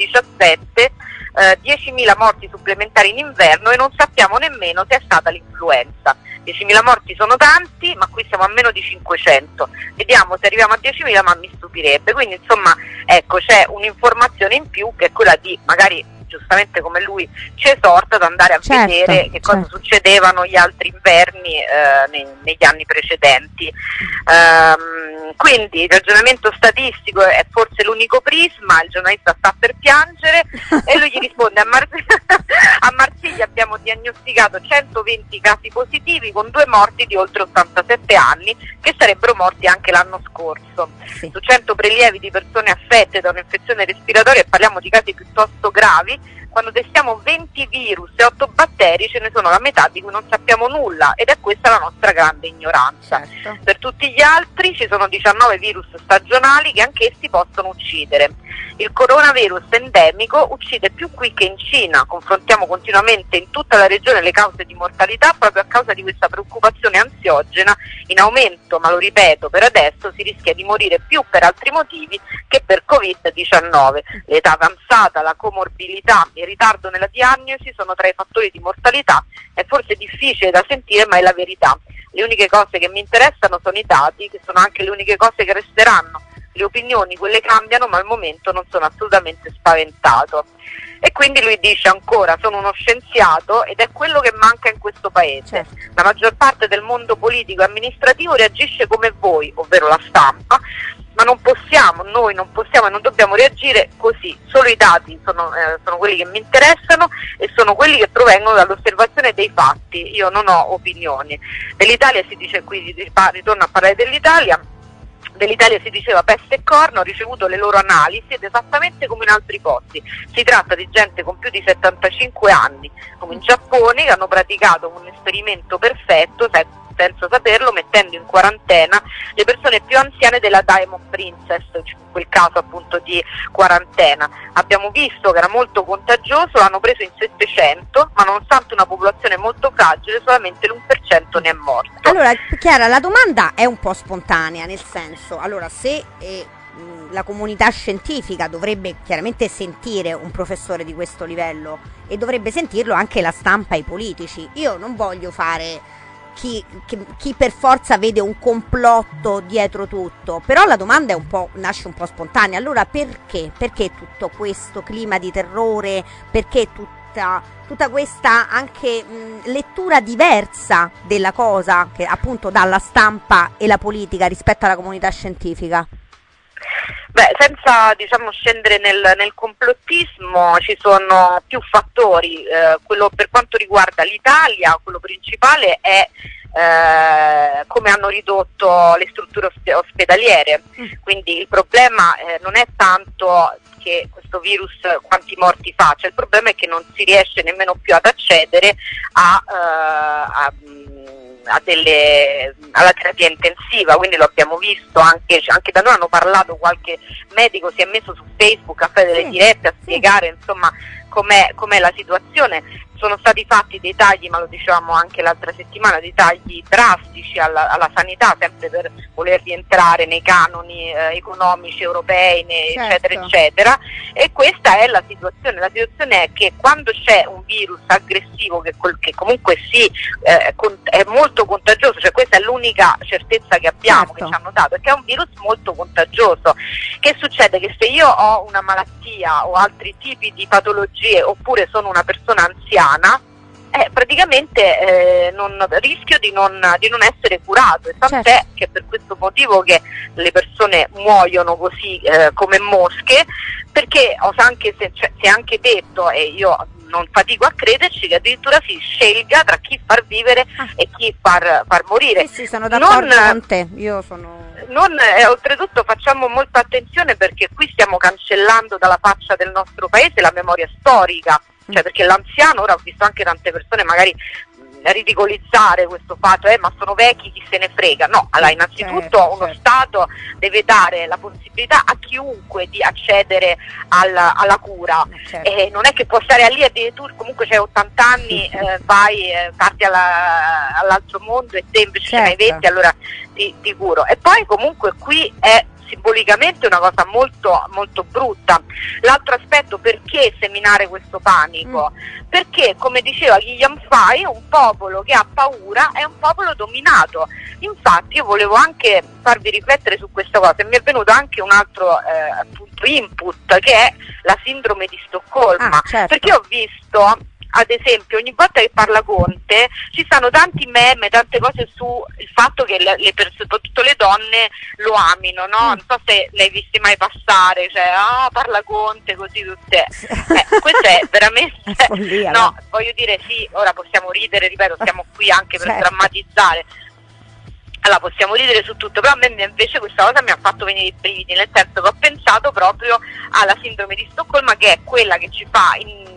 2017, 10.000 morti supplementari in inverno e non sappiamo nemmeno se è stata l'influenza. 10.000 morti sono tanti, ma qui siamo a meno di 500. Vediamo se arriviamo a 10.000, ma mi stupirebbe. Quindi insomma, ecco, c'è un'informazione in più che è quella di, magari giustamente come lui ci esorta, ad andare a vedere che cosa succedevano gli altri inverni negli anni precedenti. Quindi il ragionamento statistico è forse l'unico prisma, il giornalista sta per piangere e lui gli risponde: a Marsiglia abbiamo diagnosticato 120 casi positivi con 2 morti di oltre 87 anni che sarebbero morti anche l'anno scorso. Su 100 prelievi di persone affette da un'infezione respiratoria, e parliamo di casi piuttosto gravi, quando testiamo 20 virus e 8 batteri ce ne sono la metà di cui non sappiamo nulla, ed è questa la nostra grande ignoranza. Per tutti gli altri ci sono 19 virus stagionali che anch'essi possono uccidere. Il coronavirus endemico uccide più qui che in Cina, confrontiamo continuamente in tutta la regione le cause di mortalità proprio a causa di questa preoccupazione ansiogena in aumento, ma lo ripeto, per adesso si rischia di morire più per altri motivi che per Covid-19. L'età avanzata, la comorbilità, il ritardo nella diagnosi sono tra i fattori di mortalità. È forse difficile da sentire, ma è la verità. Le uniche cose che mi interessano sono i dati, che sono anche le uniche cose che resteranno. Le opinioni, quelle cambiano, ma al momento non sono assolutamente spaventato. E quindi lui dice ancora: sono uno scienziato ed è quello che manca in questo paese. La maggior parte del mondo politico e amministrativo reagisce come voi, ovvero la stampa, ma noi non possiamo e non dobbiamo reagire così. Solo i dati sono quelli che mi interessano e sono quelli che provengono dall'osservazione dei fatti. Io non ho opinioni. Dell'Italia si dice, qui ritorno a parlare dell'Italia si diceva peste e corna, ho ricevuto le loro analisi ed esattamente come in altri posti. Si tratta di gente con più di 75 anni, come in Giappone, che hanno praticato un esperimento perfetto, senza saperlo, mettendo in quarantena le persone più anziane della Diamond Princess, in quel caso appunto di quarantena. Abbiamo visto che era molto contagioso, l'hanno preso in 700, ma nonostante una popolazione molto fragile, solamente l'1% ne è morto. Allora, Chiara, la domanda è un po' spontanea, nel senso, allora, se la comunità scientifica dovrebbe chiaramente sentire un professore di questo livello e dovrebbe sentirlo anche la stampa e i politici. Io non voglio fare chi per forza vede un complotto dietro tutto, però la domanda nasce un po' spontanea. Allora perché tutto questo clima di terrore, perché tutta questa anche lettura diversa della cosa che appunto dalla stampa e la politica rispetto alla comunità scientifica? Beh, senza scendere nel complottismo, ci sono più fattori. Quello per quanto riguarda l'Italia, quello principale è come hanno ridotto le strutture ospedaliere. Quindi il problema non è tanto che questo virus quanti morti faccia, il problema è che non si riesce nemmeno più ad accedere alla terapia intensiva, quindi lo abbiamo visto anche da noi, hanno parlato, qualche medico si è messo su Facebook a fare delle dirette a spiegare insomma com'è la situazione. Sono stati fatti dei tagli, ma lo dicevamo anche l'altra settimana, dei tagli drastici alla sanità, sempre per voler rientrare nei canoni economici europei, eccetera, eccetera. E questa è la situazione. La situazione è che quando c'è un virus aggressivo che comunque sì, è molto contagioso, cioè questa è l'unica certezza che abbiamo, che ci hanno dato, è che è un virus molto contagioso. Che succede? Che se io ho una malattia o altri tipi di patologie, oppure sono una persona anziana, praticamente rischio di non essere curato, e tant'è che per questo motivo che le persone muoiono così come mosche, perché si è anche detto, e io non fatico a crederci, che addirittura si scelga tra chi far vivere e chi far morire. Sì, sono d'accordo con te, io sono... oltretutto facciamo molta attenzione, perché qui stiamo cancellando dalla faccia del nostro paese la memoria storica, cioè perché l'anziano, ora ho visto anche tante persone magari ridicolizzare questo fatto, ma sono vecchi, chi se ne frega. No, allora innanzitutto uno Stato deve dare la possibilità a chiunque di accedere alla cura, e non è che può stare lì addirittura, comunque c'hai 80 anni, parti all'altro mondo, e te invece ce n'hai 20, allora ti curo. E poi comunque qui è simbolicamente una cosa molto molto brutta. L'altro aspetto, perché seminare questo panico? Perché, come diceva Guillaume Fay, un popolo che ha paura è un popolo dominato. Infatti io volevo anche farvi riflettere su questa cosa, e mi è venuto anche un altro input, che è la sindrome di Stoccolma, perché ho visto, ad esempio, ogni volta che parla Conte ci stanno tanti meme, tante cose su il fatto che le persone, soprattutto le donne, lo amino, no? Non so se le hai viste mai passare, cioè parla Conte così tutte. Questo è veramente follia, no, voglio dire, sì, ora possiamo ridere, ripeto, siamo qui anche per drammatizzare. Allora possiamo ridere su tutto, però a me invece questa cosa mi ha fatto venire i brividi, nel senso che ho pensato proprio alla sindrome di Stoccolma, che è quella che ci fa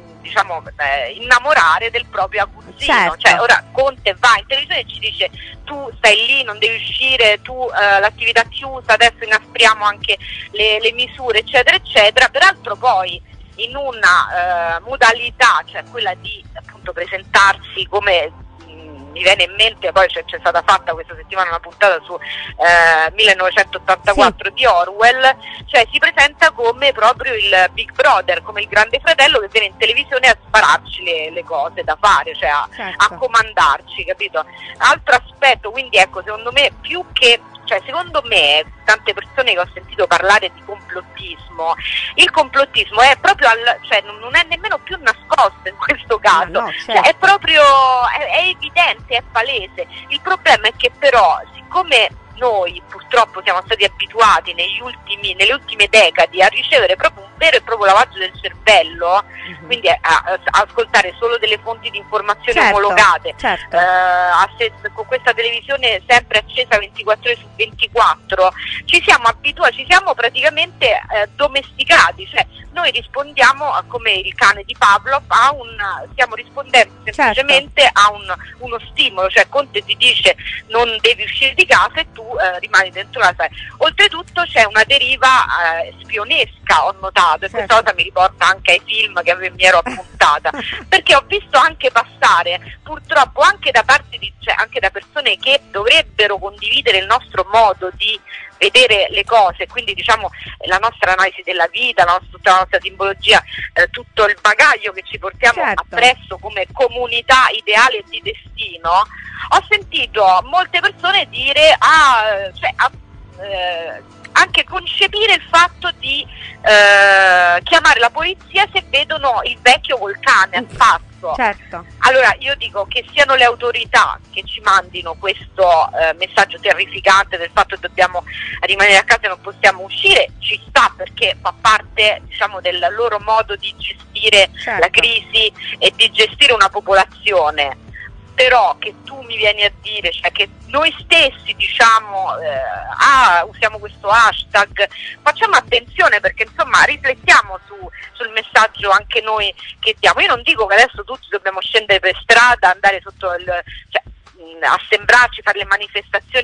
innamorare del proprio aguzzino. Cioè ora Conte va in televisione e ci dice: tu stai lì, non devi uscire, tu l'attività chiusa, adesso inaspriamo anche le misure, eccetera eccetera. Peraltro poi in una modalità, cioè quella di appunto presentarsi come, mi viene in mente, poi c'è stata fatta questa settimana una puntata su 1984 di Orwell, cioè si presenta come proprio il Big Brother, come il grande fratello che viene in televisione a spararci le cose da fare, cioè a comandarci, capito? Altro aspetto, quindi ecco, secondo me, più che, cioè secondo me, tante persone che ho sentito parlare di complottismo, il complottismo è proprio cioè non è nemmeno più nascosto in questo caso, cioè, è proprio è evidente, è palese. Il problema è che però, siccome noi purtroppo siamo stati abituati nelle ultime decadi a ricevere proprio un vero e proprio lavaggio del cervello, quindi a ascoltare solo delle fonti di informazione omologate, con questa televisione sempre accesa 24 ore su 24, ci siamo abituati, ci siamo praticamente domesticati, cioè noi rispondiamo come il cane di Pavlov, stiamo rispondendo semplicemente a uno stimolo, cioè Conte ti dice non devi uscire di casa e tu rimani dentro la casa. Oltretutto c'è una deriva spionesca, ho notato, e questa cosa mi riporta anche ai film che mi ero appuntata, perché ho visto anche passare, purtroppo, anche da parte anche da persone che dovrebbero condividere il nostro modo di vedere le cose, quindi diciamo la nostra analisi della vita, tutta la nostra simbologia, tutto il bagaglio che ci portiamo appresso come comunità ideale e di destino. Ho sentito molte persone dire anche concepire il fatto di chiamare la polizia se vedono il vecchio col cane al passo. Allora io dico che siano le autorità che ci mandino questo messaggio terrificante del fatto che dobbiamo rimanere a casa e non possiamo uscire, ci sta, perché fa parte, diciamo, del loro modo di gestire la crisi e di gestire una popolazione. Però che tu mi vieni a dire, cioè che noi stessi diciamo usiamo questo hashtag, facciamo attenzione, perché insomma riflettiamo sul messaggio anche noi che diamo. Io non dico che adesso tutti dobbiamo scendere per strada, andare sotto a sembrarci, fare le manifestazioni in questo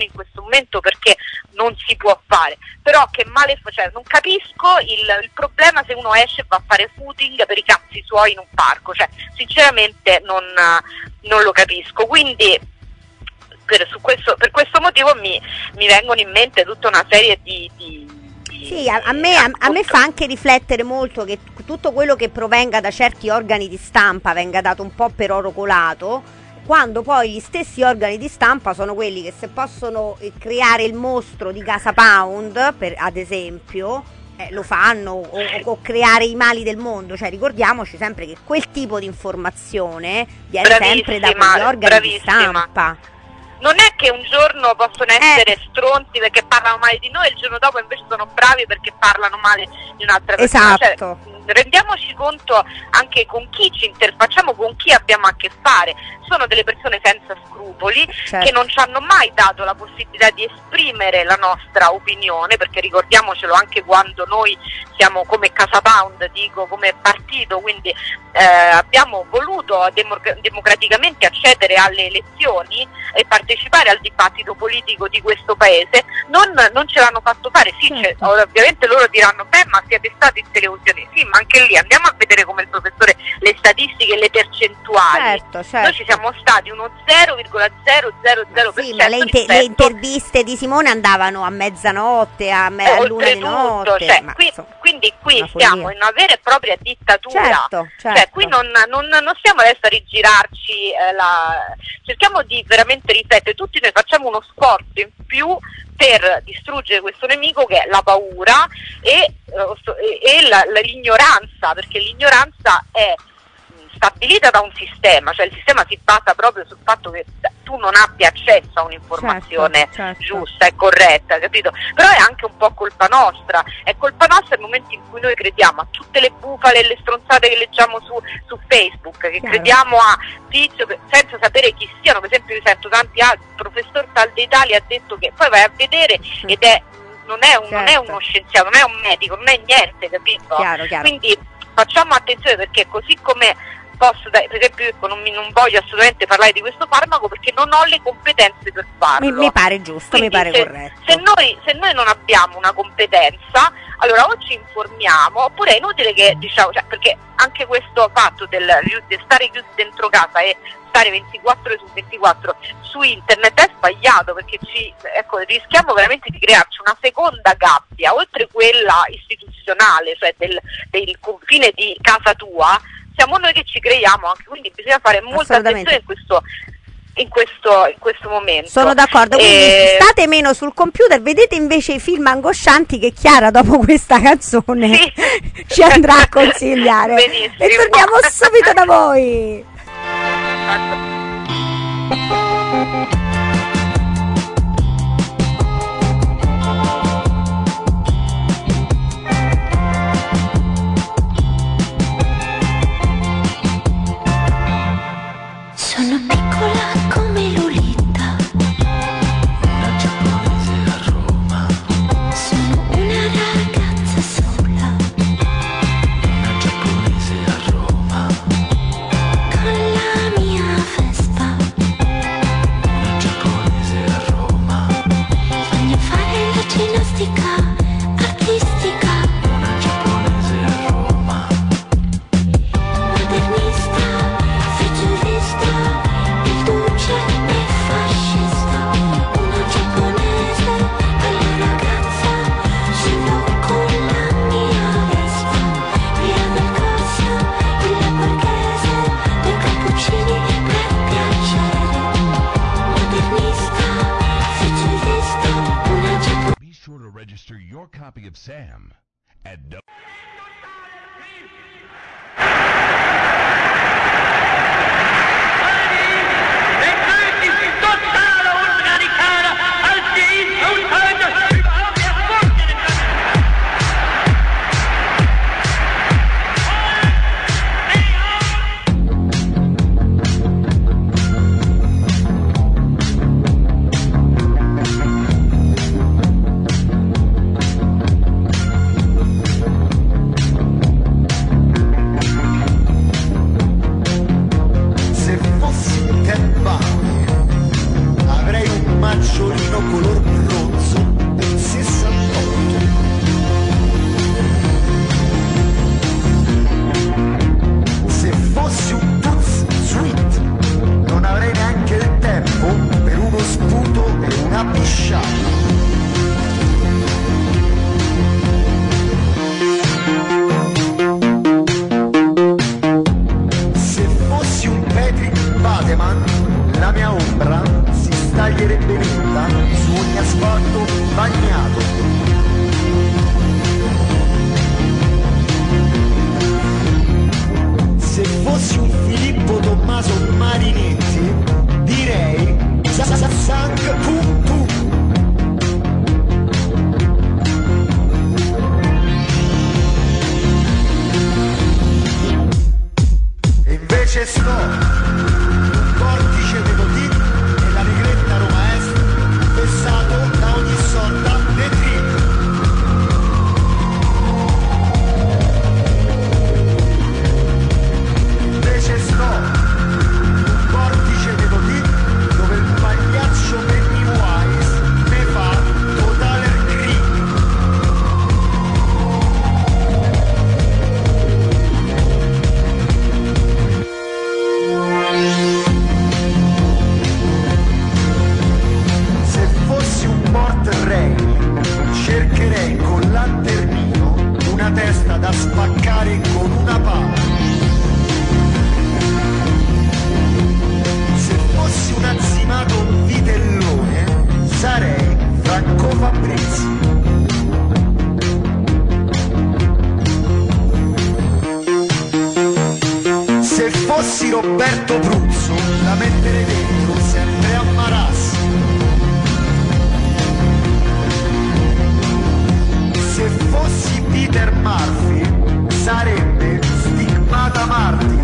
commento perché non si può fare, però che male cioè, non capisco il problema se uno esce e va a fare footing per i cazzi suoi in un parco, cioè sinceramente non lo capisco, quindi per questo motivo mi vengono in mente tutta una serie di sì, a me fa anche riflettere molto che tutto quello che provenga da certi organi di stampa venga dato un po' per oro colato, quando poi gli stessi organi di stampa sono quelli che se possono creare il mostro di Casa Pound, ad esempio, lo fanno, o creare i mali del mondo, cioè ricordiamoci sempre che quel tipo di informazione viene sempre da quegli organi di stampa. Non è che un giorno possono essere stronzi perché parlano male di noi e il giorno dopo invece sono bravi perché parlano male di un'altra persona. Esatto. Cioè, rendiamoci conto anche con chi ci interfacciamo, con chi abbiamo a che fare. Sono delle persone senza scrupoli, certo, che non ci hanno mai dato la possibilità di esprimere la nostra opinione, perché ricordiamocelo anche quando noi siamo come Casa Pound, dico come partito, quindi abbiamo voluto democraticamente accedere alle elezioni e partecipare al dibattito politico di questo paese, non ce l'hanno fatto fare. Sì, certo, ovviamente loro diranno beh, ma siete stati in televisione, sì, ma anche lì andiamo a vedere come il professore le statistiche e le percentuali. Certo. Noi ci siamo stati uno 0,000%. Sì, ma le interviste di Simone andavano a mezzanotte, a luna di notte. Cioè, quindi qui siamo in una vera e propria dittatura. Certo. Cioè, qui non stiamo adesso a rigirarci, cerchiamo di veramente riflettere, tutti noi facciamo uno sforzo in più per distruggere questo nemico che è la paura e l'ignoranza, perché l'ignoranza è stabilita da un sistema, cioè il sistema si basa proprio sul fatto che tu non abbia accesso a un'informazione certo, giusta e corretta, capito? Però è anche un po' colpa nostra, è colpa nostra nel momento in cui noi crediamo a tutte le bufale e le stronzate che leggiamo su Facebook, che crediamo a tizio senza sapere chi siano. Per esempio io sento tanti altri, il professor Tal d'Italia ha detto che poi vai a vedere ed non è uno scienziato, non è un medico, non è niente, capito? Chiaro. Quindi facciamo attenzione, perché così come per esempio io non voglio assolutamente parlare di questo farmaco perché non ho le competenze per farlo. Mi pare giusto, quindi mi pare corretto. Se noi non abbiamo una competenza, allora o ci informiamo, oppure è inutile che diciamo, cioè, perché anche questo fatto di stare chiusi dentro casa e stare 24 ore su 24 su internet è sbagliato, perché rischiamo veramente di crearci una seconda gabbia, oltre quella istituzionale, cioè del confine di casa tua. Siamo noi che ci creiamo anche, quindi bisogna fare molta attenzione in questo momento. Sono d'accordo, quindi state meno sul computer, vedete invece i film angoscianti che Chiara dopo questa canzone ci andrà a consigliare. Benissimo. E torniamo subito da voi. Sono piccola come Lolita, Una giapponese a Roma, sono una ragazza sola, una giapponese a Roma, con la mia Vespa, una giapponese a Roma, voglio fare la ginnastica artistica, una giapponese a Roma, modernista, futurista, il duce e fascista, una giapponese, bella ragazza, solo con la mia Vespa, via del Corso, il borghese, due cappuccini per piacere, modernista, futurista, una giapponese. Be sure to register your copy of Sam at spaccare con una pala. Se fossi un anzimato vitellone, sarei Franco Fabrizi. Se fossi Roberto Pruzzo, la metterei dentro sempre a Marassi. Se fossi Peter Murphy, sarebbe Stigmata Marti.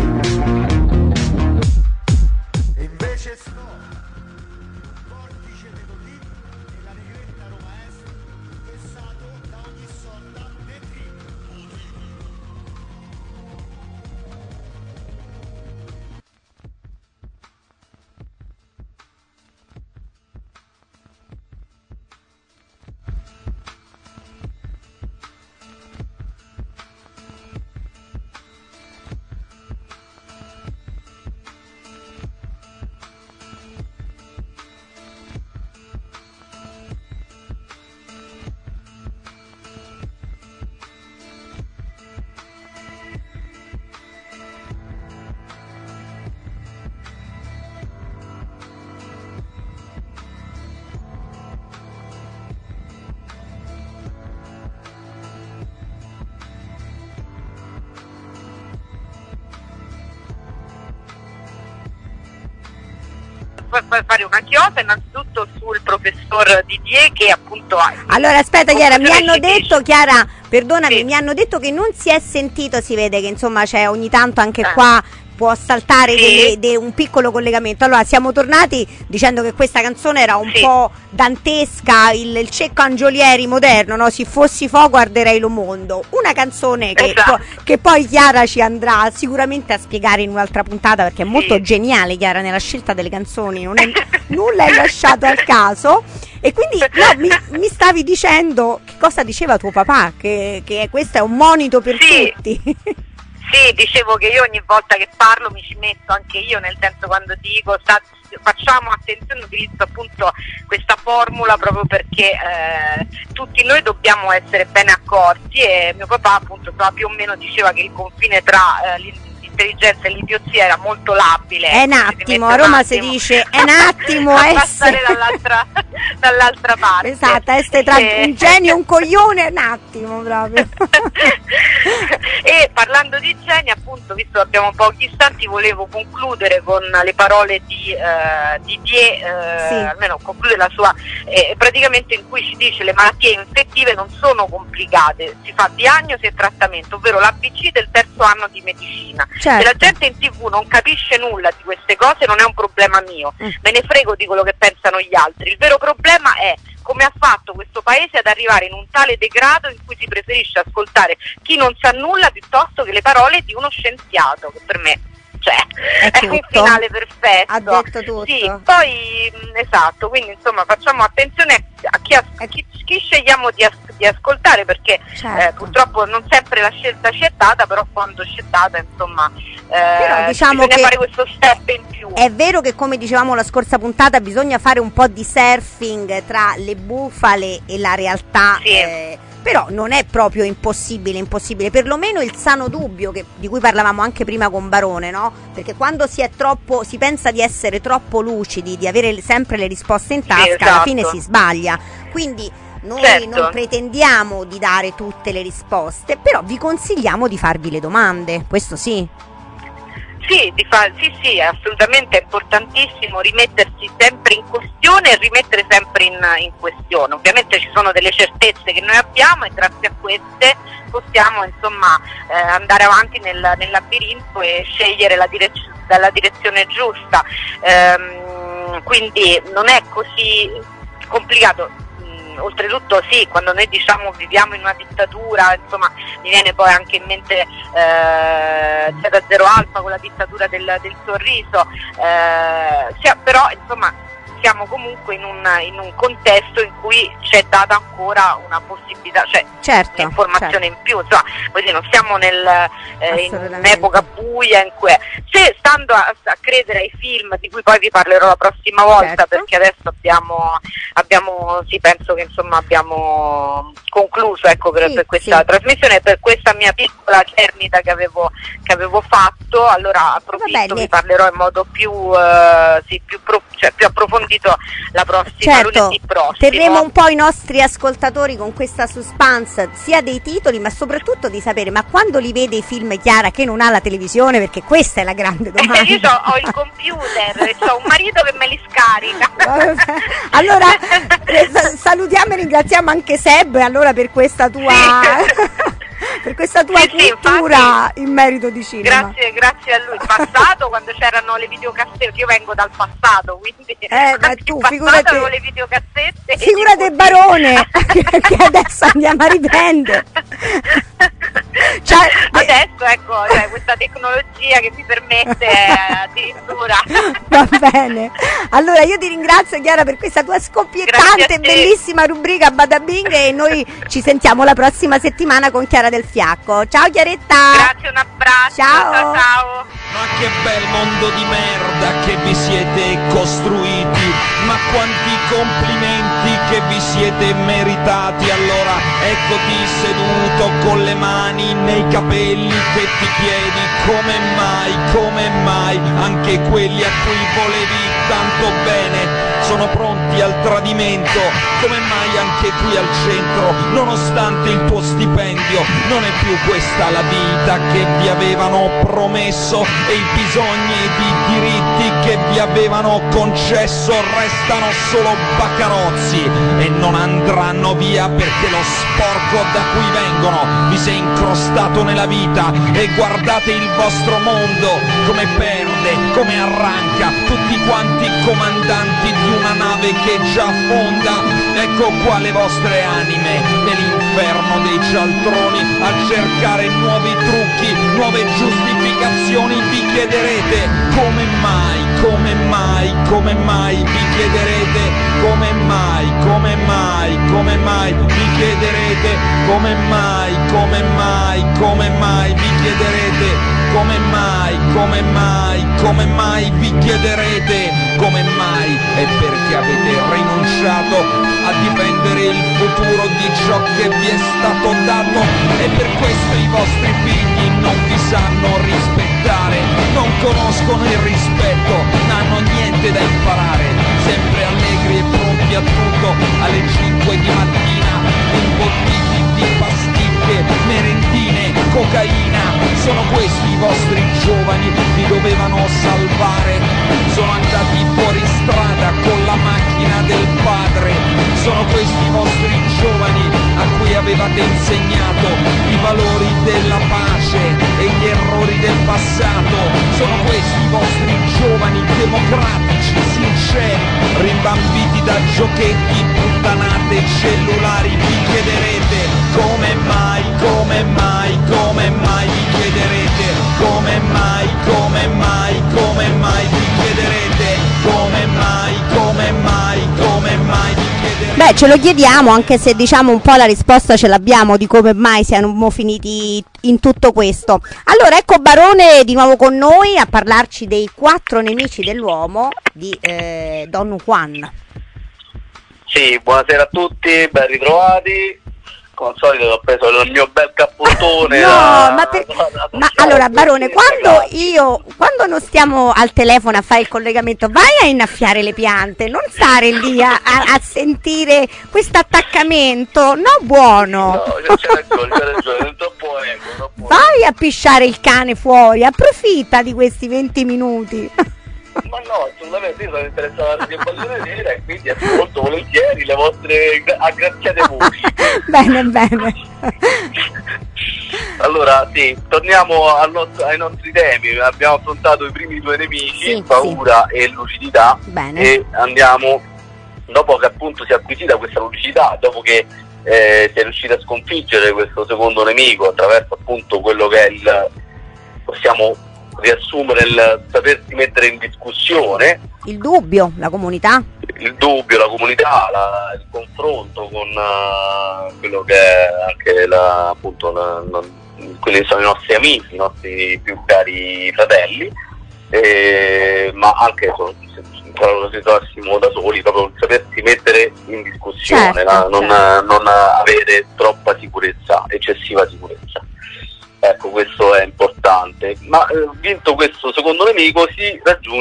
E invece sto Portice Melodì e la negretta Roma Est, vessato da ogni sorta di trip. Fare una chiosa innanzitutto sul professor Didier, che appunto ha... Allora aspetta Chiara, mi hanno detto, Chiara, perdonami, sì, mi hanno detto che non si è sentito, si vede che insomma c'è ogni tanto anche qua può saltare sì, un piccolo collegamento. Allora siamo tornati dicendo che questa canzone era un sì, po' dantesca, il Cecco Angiolieri moderno, no? Se fossi fo guarderei lo mondo, una canzone che, esatto, che poi Chiara ci andrà sicuramente a spiegare in un'altra puntata, perché è molto geniale Chiara nella scelta delle canzoni, non è, nulla è lasciato al caso. E quindi no, mi stavi dicendo che cosa diceva tuo papà, che questo è un monito per tutti. Sì, dicevo che io ogni volta che parlo mi ci metto anche io, nel senso, quando dico facciamo attenzione, utilizzo appunto questa formula proprio perché tutti noi dobbiamo essere ben accorti, e mio papà appunto più o meno diceva che il confine tra l'intelligenza e l'idiozia era molto labile. È un attimo, a Roma si dice è un attimo a passare dall'altra parte. Esatto, essere tra un genio e un coglione è un attimo proprio. E parlando di geni, appunto, visto che abbiamo pochi istanti, volevo concludere con le parole di Didier, sì, almeno conclude la sua, praticamente, in cui ci dice: le malattie infettive non sono complicate, si fa diagnosi e trattamento, ovvero l'ABC del terzo anno di medicina. Certo. Se la gente in TV non capisce nulla di queste cose non è un problema mio, me ne frego di quello che pensano gli altri. Il vero problema è come ha fatto questo paese ad arrivare in un tale degrado in cui si preferisce ascoltare chi non sa nulla piuttosto che le parole di uno scienziato, che per me è un finale perfetto. Ha detto tutto. Sì, poi esatto, quindi insomma facciamo attenzione a chi scegliamo di ascoltare, perché certo, purtroppo non sempre la scelta ci è data, però quando ci è data insomma però diciamo bisogna che fare questo step in più. È vero che, come dicevamo la scorsa puntata, bisogna fare un po' di surfing tra le bufale e la realtà, sì, però non è proprio impossibile, perlomeno il sano dubbio di cui parlavamo anche prima con Barone, no? Perché quando si pensa di essere troppo lucidi, di avere sempre le risposte in tasca, sì, esatto, alla fine si sbaglia. Quindi noi certo, non pretendiamo di dare tutte le risposte, però vi consigliamo di farvi le domande, questo sì. Sì, assolutamente, è importantissimo rimettersi sempre in questione e rimettere sempre in questione. Ovviamente ci sono delle certezze che noi abbiamo e grazie a queste possiamo insomma andare avanti nel labirinto e scegliere la direzione giusta. Quindi non è così complicato. Oltretutto sì, quando noi diciamo viviamo in una dittatura, insomma mi viene poi anche in mente Z0 Alfa con la dittatura del sorriso, però insomma siamo comunque in un contesto in cui c'è data ancora una possibilità, cioè certo, informazione in più, insomma, vuol dire, non siamo in un'epoca buia in cui se stando a credere ai film di cui poi vi parlerò la prossima volta, certo, perché adesso abbiamo sì, penso che insomma abbiamo concluso, ecco, per questa trasmissione, per questa mia piccola cernita che avevo fatto. Allora approfitto, vi parlerò in modo più approfondito la prossima, lunedì prossimo. Terremo un po' i nostri ascoltatori con questa suspense sia dei titoli, ma soprattutto di sapere, ma quando li vede i film Chiara che non ha la televisione, perché questa è la grande domanda. Io ho il computer e ho un marito che me li scarica. Allora salutiamo e ringraziamo anche Seb allora per questa tua per questa tua cultura in merito di cinema. Grazie a lui. Passato, quando c'erano le videocassette, io vengo dal passato, quindi ma tu figurati, avevo le videocassette. Figurati Barone che adesso andiamo a riprendere. Adesso ecco, questa tecnologia che mi permette addirittura. Va bene, allora io ti ringrazio Chiara per questa tua scoppiettante e bellissima rubrica Bada Bing, e noi ci sentiamo la prossima settimana con Chiara Del Fiacco. Ciao Chiaretta. Grazie, un abbraccio. Ciao. Ma che bel mondo di merda che vi siete costruiti, ma quanti complimenti che vi siete meritati. Allora eccoti seduto con le mani nei capelli che ti chiedi come mai anche quelli a cui volevi tanto bene sono pronti al tradimento. Come mai anche qui al centro, nonostante il tuo stipendio, non è più questa la vita che vi avevano promesso, e i bisogni ed i diritti che vi avevano concesso restano solo baccarozzi e non andranno via, perché lo sporco da cui vengono vi si è incrostato nella vita. E guardate il vostro mondo come perde, come arranca, tutti quanti comandanti di una nave che già affonda. Ecco qua le vostre anime nell'inferno dei cialtroni a cercare nuovi trucchi, nuove giustificazioni. Vi chiederete come mai, vi chiederete come mai, vi chiederete come mai, vi chiederete come mai, vi chiederete come mai. È perché avete rinunciato a difendere il futuro di ciò che vi è stato dato, e per questo i vostri figli non vi sanno rispettare, non conoscono il rispetto, non hanno niente da imparare, sempre allegri e pronti a tutto. Alle 5 di mattina imbottiti di pasticche, merendine, cocaina. Sono questi i vostri giovani, vi dovevano salvare. Sono andati fuori strada con la macchina del padre. Sono questi i vostri giovani a cui avevate insegnato i valori della pace e gli errori del passato. Sono questi i vostri giovani democratici, sinceri, rimbambiti da giochetti, puttanate, cellulari. Vi chiederete come mai, vi chiederete come mai, vi chiederete come mai, vi chiederete. Beh, ce lo chiediamo, anche se diciamo un po' la risposta ce l'abbiamo di come mai siamo finiti in tutto questo. Allora ecco Barone di nuovo con noi a parlarci dei 4 nemici dell'uomo di Don Juan. Sì, buonasera a tutti, ben ritrovati. Come al solito ho preso il mio bel cappottone. Ma allora Barone, quando non stiamo al telefono a fare il collegamento, vai a innaffiare le piante, non stare lì a sentire questo attaccamento, no buono. No, c'è ragione, troppo ego. Vai a pisciare il cane fuori, approfitta di questi 20 minuti. Ma no, assolutamente, io sono interessato alla Radio Banda Nera e quindi ascolto volentieri le vostre aggraziate voci. Bene. Allora, sì, torniamo ai nostri temi. Abbiamo affrontato i primi 2 nemici, paura e lucidità. Bene. E andiamo, dopo che appunto si è acquisita questa lucidità, dopo che si è riusciti a sconfiggere questo secondo nemico attraverso appunto quello che è possiamo riassumere il sapersi mettere in discussione, il dubbio, la comunità, il confronto con quello che è anche quelli che sono i nostri amici, i nostri più cari fratelli, ma anche proprio si trovassimo da soli, proprio sapersi mettere in discussione, Certo, non avere troppa sicurezza, eccessiva sicurezza. Ecco, questo è importante. Ma vinto questo secondo nemico si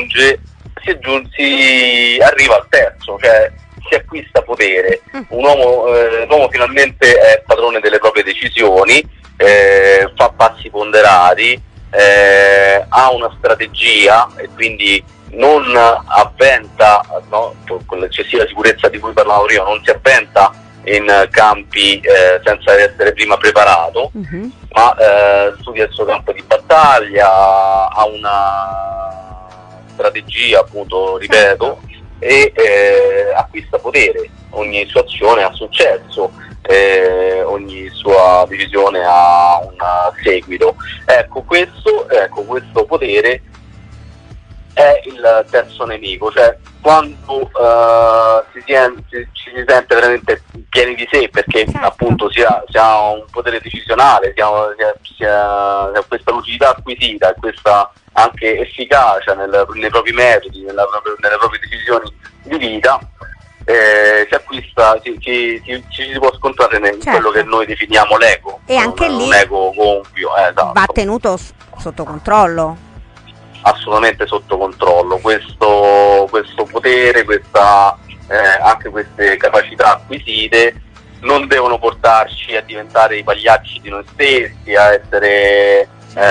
arriva al terzo, cioè si acquista potere. L'uomo finalmente è padrone delle proprie decisioni, fa passi ponderati, ha una strategia e quindi non avventa, no, con l'eccessiva sicurezza di cui parlavo prima, non si avventa in campi senza essere prima preparato, ma studia il suo campo di battaglia, ha una strategia, appunto, ripeto, e acquista potere. Ogni sua azione ha successo, ogni sua decisione ha un seguito. Ecco, questo potere è il terzo nemico, cioè quando ci si sente veramente pieni di sé, perché appunto si ha un potere decisionale, si ha questa lucidità acquisita e questa anche efficacia nei propri metodi, nelle proprie decisioni di vita, si acquista, ci si può scontrare in quello che noi definiamo l'ego, e anche lì un ego gonfio, esatto. Va tenuto sotto controllo. Assolutamente sotto controllo. Questo potere, anche queste capacità acquisite non devono portarci a diventare i pagliacci di noi stessi, a essere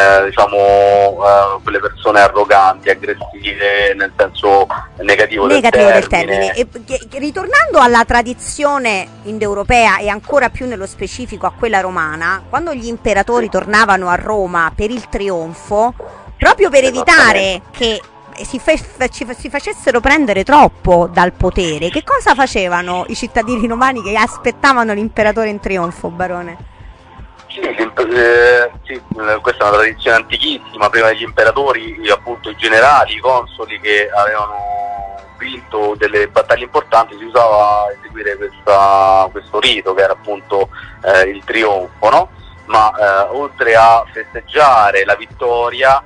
quelle persone arroganti, aggressive nel senso negativo del termine. E ritornando alla tradizione indoeuropea e ancora più nello specifico a quella romana, quando gli imperatori tornavano a Roma per il trionfo, proprio per evitare che si facessero prendere troppo dal potere, che cosa facevano i cittadini romani che aspettavano l'imperatore in trionfo, barone? Sì, questa è una tradizione antichissima. Prima degli imperatori, appunto, i generali, i consoli che avevano vinto delle battaglie importanti, si usava eseguire questo rito che era appunto il trionfo, no? Ma oltre a festeggiare la vittoria,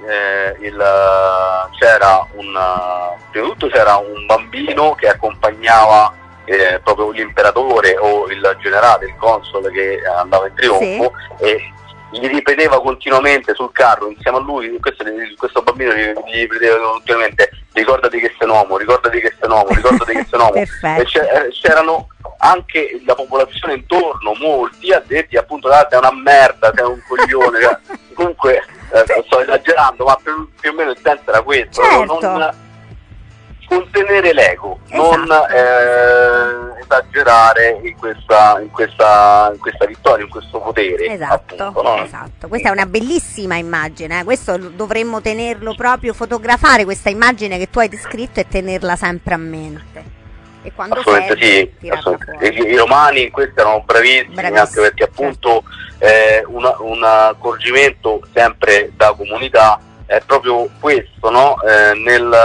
prima di tutto c'era un bambino che accompagnava proprio l'imperatore o il generale, il console che andava in trionfo, e gli ripeteva continuamente sul carro insieme a lui, questo bambino gli ripeteva continuamente: ricordati che sei un uomo, ricordati che sei un uomo, ricordati che sei un uomo. E c'erano anche la popolazione intorno, molti addetti appunto: sei una merda, sei un coglione, cioè, comunque sto esagerando, ma più o meno il senso era questo, non contenere l'ego, non esagerare in questa vittoria, in questo potere. Esatto, appunto, no? esatto. Questa è una bellissima immagine, questo dovremmo tenerlo proprio, fotografare questa immagine che tu hai descritto e tenerla sempre a mente. E quando assolutamente sì. I romani in questo erano bravissimi, anche perché appunto un accorgimento sempre da comunità è proprio questo, no? Nel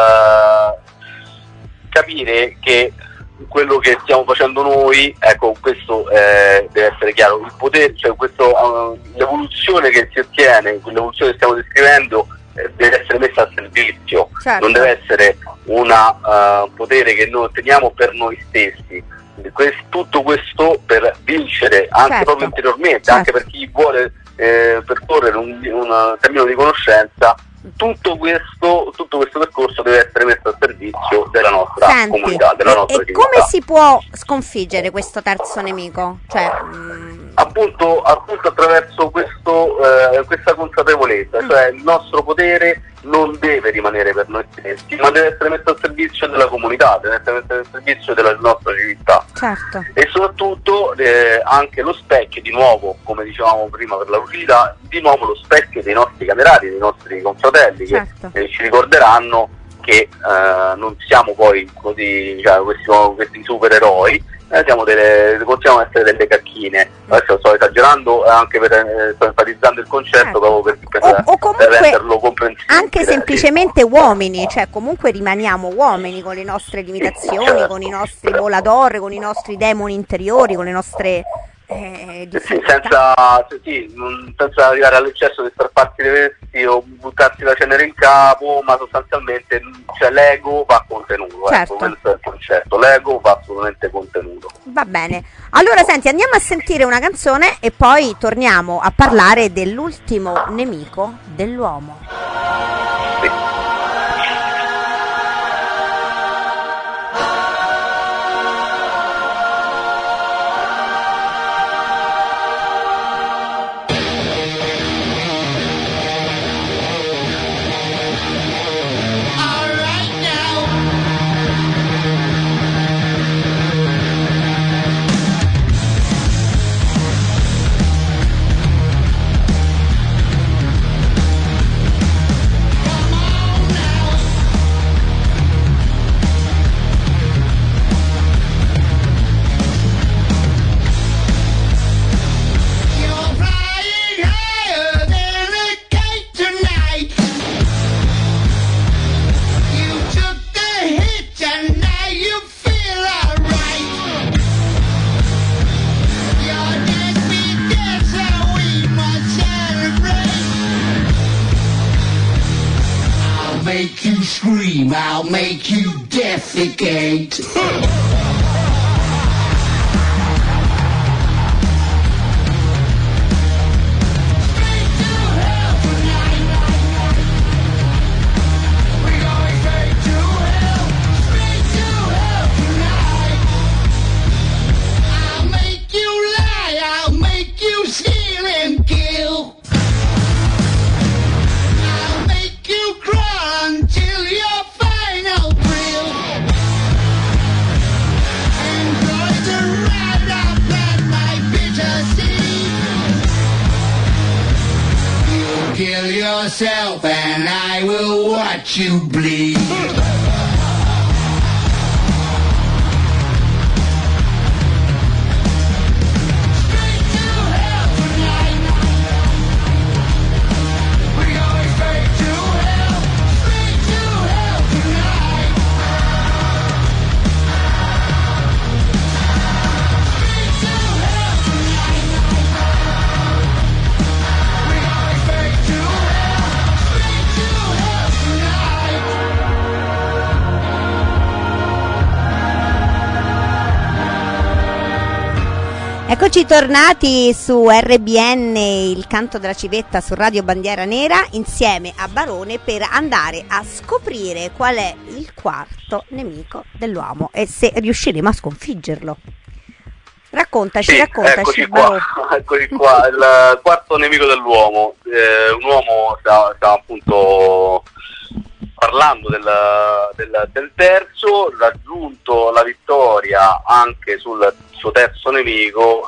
capire che quello che stiamo facendo noi, ecco, questo deve essere chiaro, il potere, cioè l'evoluzione che si ottiene, l'evoluzione che stiamo descrivendo, deve essere messa al servizio, non deve essere un potere che noi otteniamo per noi stessi. Tutto questo per vincere anche proprio interiormente, anche per chi vuole percorrere un cammino di conoscenza. Tutto questo percorso deve essere messo al servizio della nostra comunità, della nostra civiltà. Come si può sconfiggere questo terzo nemico? Cioè, appunto attraverso questa consapevolezza, cioè il nostro potere non deve rimanere per noi stessi, ma deve essere messo al servizio della comunità, deve essere messo al servizio della nostra civiltà. Certo. E soprattutto anche lo specchio, di nuovo, come dicevamo prima per la lucidità, di nuovo lo specchio dei nostri camerati, dei nostri confratelli, che ci ricorderanno che non siamo poi così, cioè, questi supereroi, possiamo essere delle cacchine. Adesso sto esagerando, anche sto enfatizzando il concetto proprio per renderlo comprensibile. Anche semplicemente uomini, cioè comunque rimaniamo uomini con le nostre limitazioni, con i nostri volador, con i nostri demoni interiori, con le nostre senza arrivare all'eccesso di strapparsi le vesti o buttarsi la cenere in capo, ma sostanzialmente l'ego va contenuto, Certo. ecco, questo è il concetto, l'ego va assolutamente contenuto. Va bene. Allora senti, andiamo a sentire una canzone e poi torniamo a parlare dell'ultimo nemico dell'uomo. Sì. You're flying higher than a kite tonight. You took the hit and now you feel alright. Your death be dead, so we must celebrate. I'll make you scream, I'll make you defecate. I'll make you lie, I'll make you steal and kill. I'll make you crawl until your final thrill. And try to ride up at my bitter seed. You kill yourself and I will watch you bleed. Eccoci tornati su RBN, il canto della civetta su Radio Bandiera Nera, insieme a Barone per andare a scoprire qual è il quarto nemico dell'uomo e se riusciremo a sconfiggerlo. Raccontaci, Eccoci Barone. qua, eccoci qua, il quarto nemico dell'uomo. Un uomo sta appunto parlando del terzo, raggiunto la vittoria anche sul suo terzo nemico,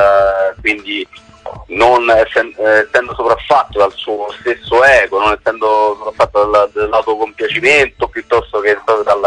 quindi non essendo sopraffatto dal suo stesso ego, non essendo sopraffatto dall'autocompiacimento piuttosto che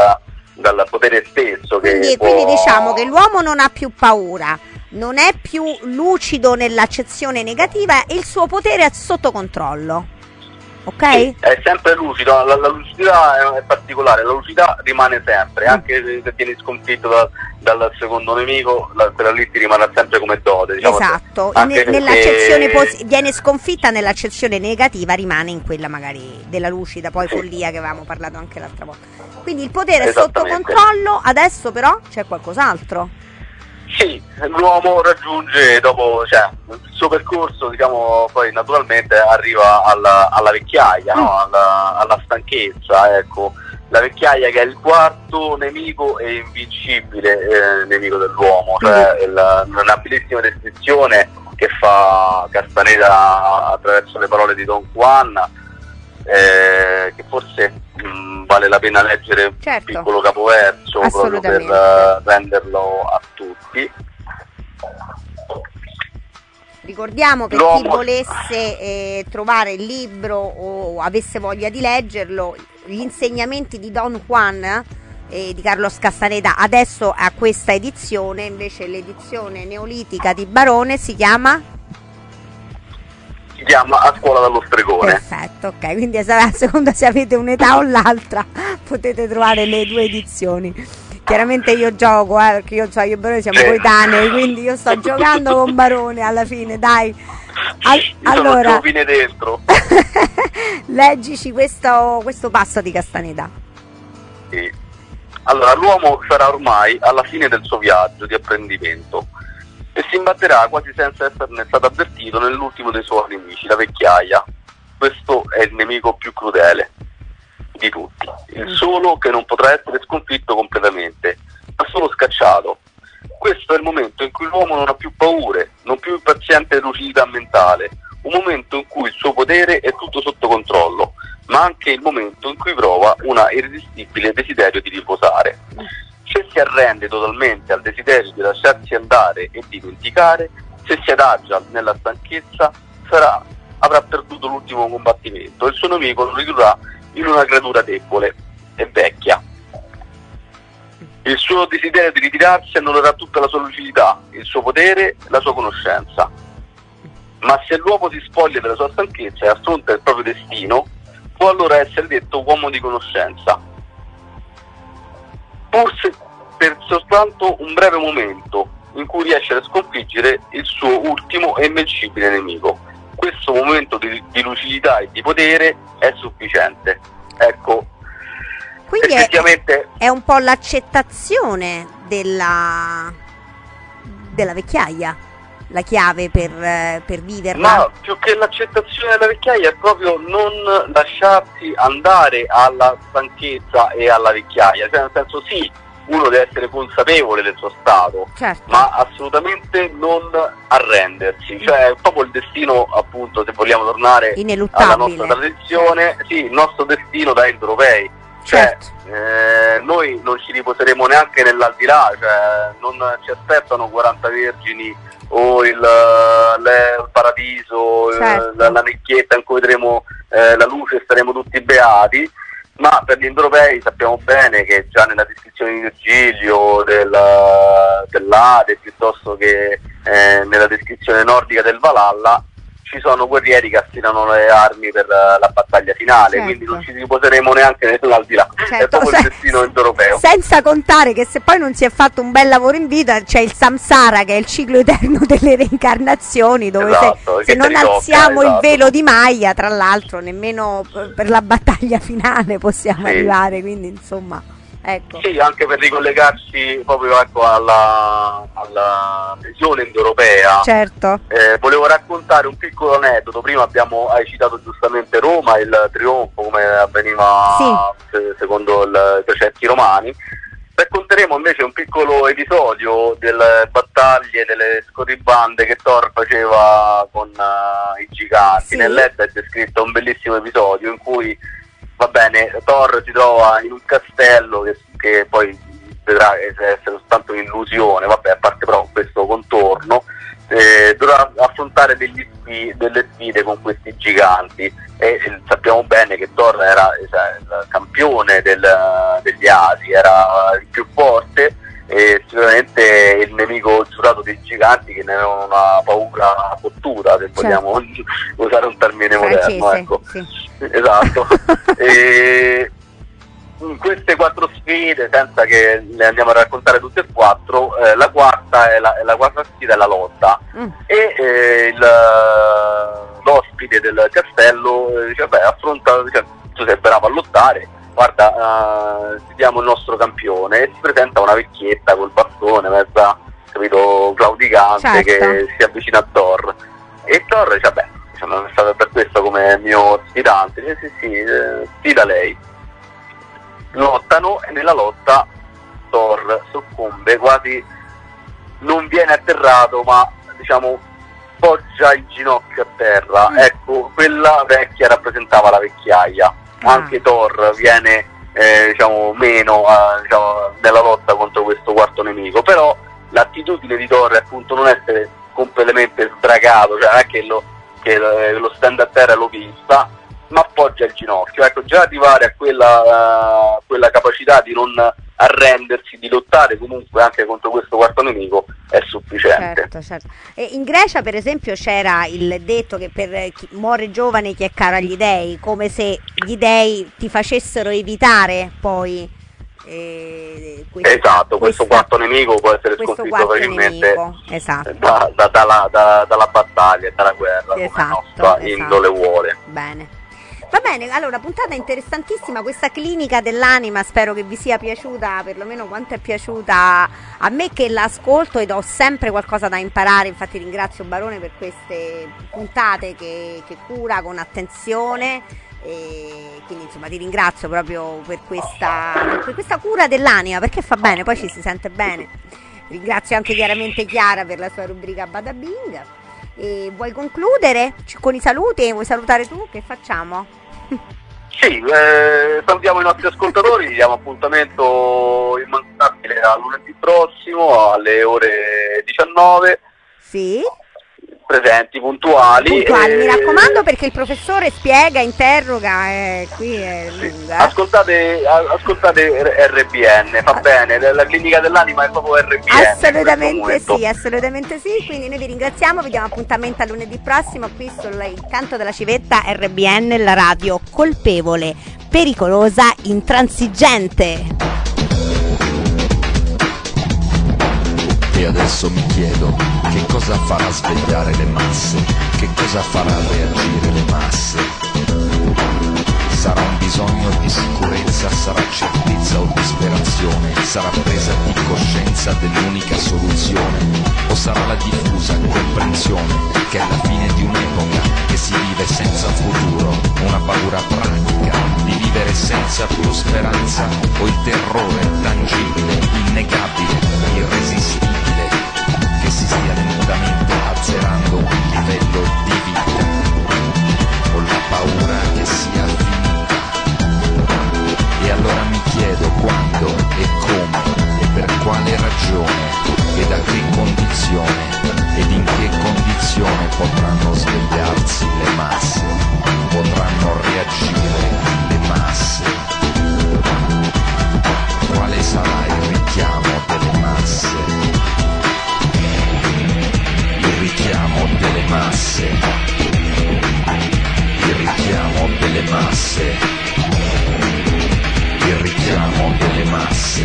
dal potere stesso. Quindi diciamo che l'uomo non ha più paura, non è più lucido nell'accezione negativa e il suo potere è sotto controllo. Ok? Sì, è sempre lucido, la lucidità è particolare, la lucidità rimane sempre, anche se vieni sconfitto dal secondo nemico, quella lì ti rimarrà sempre come dote. Diciamo, esatto, nell'accezione viene sconfitta nell'accezione negativa, rimane in quella magari della lucida, poi follia che avevamo parlato anche l'altra volta. Quindi il potere è sotto controllo, adesso però c'è qualcos'altro. Sì, l'uomo raggiunge dopo, il suo percorso, diciamo, poi naturalmente arriva alla vecchiaia, no? alla stanchezza, ecco. La vecchiaia che è il quarto nemico e invincibile nemico dell'uomo, cioè una bellissima descrizione che fa Castaneda attraverso le parole di Don Juan, che forse vale la pena leggere un piccolo capoverso proprio per renderlo a tutti. Ricordiamo per chi volesse trovare il libro o avesse voglia di leggerlo, gli insegnamenti di Don Juan di Carlos Castaneda, adesso a questa edizione, invece l'edizione neolitica di Barone si chiama A scuola dallo stregone. Perfetto, ok, quindi a seconda se avete un'età o l'altra potete trovare le due edizioni. chiaramente io gioco, perché io e Barone siamo coetanei, quindi io sto giocando con Barone alla fine, dai. Allora, sono fine dentro. leggici questo passo di Castaneda. Sì. Allora, l'uomo sarà ormai alla fine del suo viaggio di apprendimento e si imbatterà quasi senza esserne stato avvertito nell'ultimo dei suoi nemici, la vecchiaia. Questo è il nemico più crudele di tutti, il solo che non potrà essere sconfitto completamente, ma solo scacciato. Questo è il momento in cui l'uomo non ha più paure, non più impaziente lucidità mentale, un momento in cui il suo potere è tutto sotto controllo, ma anche il momento in cui prova una irresistibile desiderio di riposare. Se si arrende totalmente al desiderio di lasciarsi andare e dimenticare, se si adagia nella stanchezza, avrà perduto l'ultimo combattimento e il suo nemico lo ridurrà in una creatura debole e vecchia. Il suo desiderio di ritirarsi annullerà tutta la sua lucidità, il suo potere, la sua conoscenza. Ma se l'uomo si spoglia della sua stanchezza e affronta il proprio destino, può allora essere detto uomo di conoscenza. Forse per soltanto un breve momento in cui riesce a sconfiggere il suo ultimo e invincibile nemico. Questo momento di lucidità e di potere è sufficiente. Ecco, quindi effettivamente è un po' l'accettazione della vecchiaia, la chiave per viverla. Ma più che l'accettazione della vecchiaia è proprio non lasciarsi andare alla stanchezza e alla vecchiaia, cioè nel senso sì, uno deve essere consapevole del suo stato, certo, ma assolutamente non arrendersi, cioè proprio il destino, appunto, se vogliamo tornare alla nostra tradizione, sì, il nostro destino da indoeuropei, cioè noi non ci riposeremo neanche nell'aldilà, cioè non ci aspettano 40 vergini o il paradiso, certo, la nicchietta in cui vedremo la luce e saremo tutti beati. Ma per gli indoeuropei sappiamo bene che già nella descrizione di Virgilio dell'Ade, piuttosto che nella descrizione nordica del Valhalla, ci sono guerrieri che affidano le armi per la battaglia finale, certo, quindi non ci riposeremo neanche nell'aldilà, certo, è proprio il destino indoeuropeo. Senza contare che se poi non si è fatto un bel lavoro in vita c'è il samsara, che è il ciclo eterno delle reincarnazioni, dove esatto, se non alziamo il velo di Maya, tra l'altro nemmeno per la battaglia finale possiamo arrivare, quindi insomma, ecco. Sì, anche per ricollegarci proprio, ecco, alla visione indoeuropea. Certo. Volevo raccontare un piccolo aneddoto. Prima hai citato giustamente Roma, il trionfo come avveniva secondo i precetti romani. Racconteremo invece un piccolo episodio delle battaglie, delle scorribande che Thor faceva con i giganti. Nell'Edda è descritto un bellissimo episodio in cui, va bene, Thor si trova in un castello che poi vedrà essere soltanto un'illusione, vabbè, a parte però questo contorno, dovrà affrontare delle sfide con questi giganti e sappiamo bene che Thor era il campione degli Asi, era il più forte e sicuramente il nemico giurato dei giganti, che ne avevano una paura fottuta, se vogliamo usare un termine moderno, ecco. Esatto. E in queste 4 sfide, senza che le andiamo a raccontare tutte e 4, la quarta è la quarta sfida è la lotta e l'ospite del castello dice: beh, affronta, tu sei bravo a lottare, guarda, diamo il nostro campione, e si presenta una vecchietta col bastone, mezza, capito, claudicante, che si avvicina a Thor, e Thor dice: beh, è stato per questo come mio sfidante, dice sì, sfida lei. Lottano e nella lotta Thor soccombe, quasi non viene atterrato, ma diciamo poggia il ginocchio a terra. Ecco, quella vecchia rappresentava la vecchiaia. Anche Thor viene meno nella lotta contro questo quarto nemico, però l'attitudine di Thor è appunto non essere completamente sbragato, cioè non è che lo stand a terra lo pista, ma appoggia il ginocchio. Ecco, già arrivare a quella capacità di non arrendersi, di lottare comunque anche contro questo quarto nemico è sufficiente. Certo. E in Grecia per esempio c'era il detto che per chi muore giovane chi è caro agli dei, come se gli dei ti facessero evitare poi Esatto, questo quarto nemico può essere sconfitto facilmente esatto. dalla battaglia e dalla guerra, come la nostra indole vuole. Bene. Va bene, allora, puntata interessantissima, questa clinica dell'anima, spero che vi sia piaciuta, perlomeno quanto è piaciuta a me che l'ascolto ed ho sempre qualcosa da imparare, infatti ringrazio Barone per queste puntate che cura con attenzione, e quindi insomma ti ringrazio proprio per questa cura dell'anima, perché fa bene, poi ci si sente bene. Ringrazio anche chiaramente Chiara per la sua rubrica Bada Bing. E vuoi concludere con i saluti? Vuoi salutare tu? Che facciamo? Sì, salutiamo i nostri ascoltatori, diamo appuntamento immancabile a lunedì prossimo alle ore 19. Sì. Presenti, puntuali. Mi raccomando, perché il professore spiega, interroga, qui è lunga. Ascoltate RBN, fa bene, la clinica dell'anima è proprio RBN. Assolutamente sì, quindi noi vi ringraziamo, vi diamo appuntamento a lunedì prossimo qui sul canto della civetta RBN, la radio colpevole, pericolosa, intransigente. E adesso mi chiedo che cosa farà svegliare le masse, che cosa farà reagire le masse. Sarà un bisogno di sicurezza, sarà certezza o disperazione, sarà presa di coscienza dell'unica soluzione, o sarà la diffusa comprensione che è la fine di un'epoca, che si vive senza futuro, una paura pratica di vivere senza più speranza, o il terrore tangibile, innegabile, irresistibile, che si stia lentamente azzerando il livello di vita, con la paura che sia finita. E allora mi chiedo quando e come e per quale ragione e da che condizione ed in che condizione potranno svegliarsi le masse, potranno reagire le masse. Quale sarà il richiamo delle masse? Il richiamo delle masse, il richiamo delle masse, il richiamo delle masse,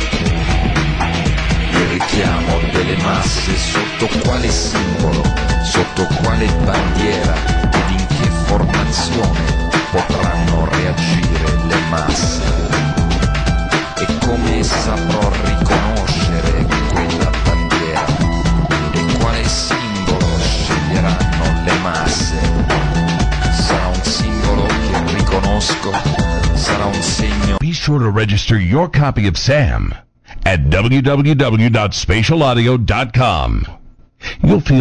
il richiamo delle masse, sotto quale simbolo, sotto quale bandiera ed in che formazione potranno reagire le masse? E come saprò riconoscere quella bandiera? E quale simbolo sceglieranno le masse? Sarà un simbolo che riconosco? Sarà un segno? Be sure to register your copy of Sam at www.spatialaudio.com. You'll feel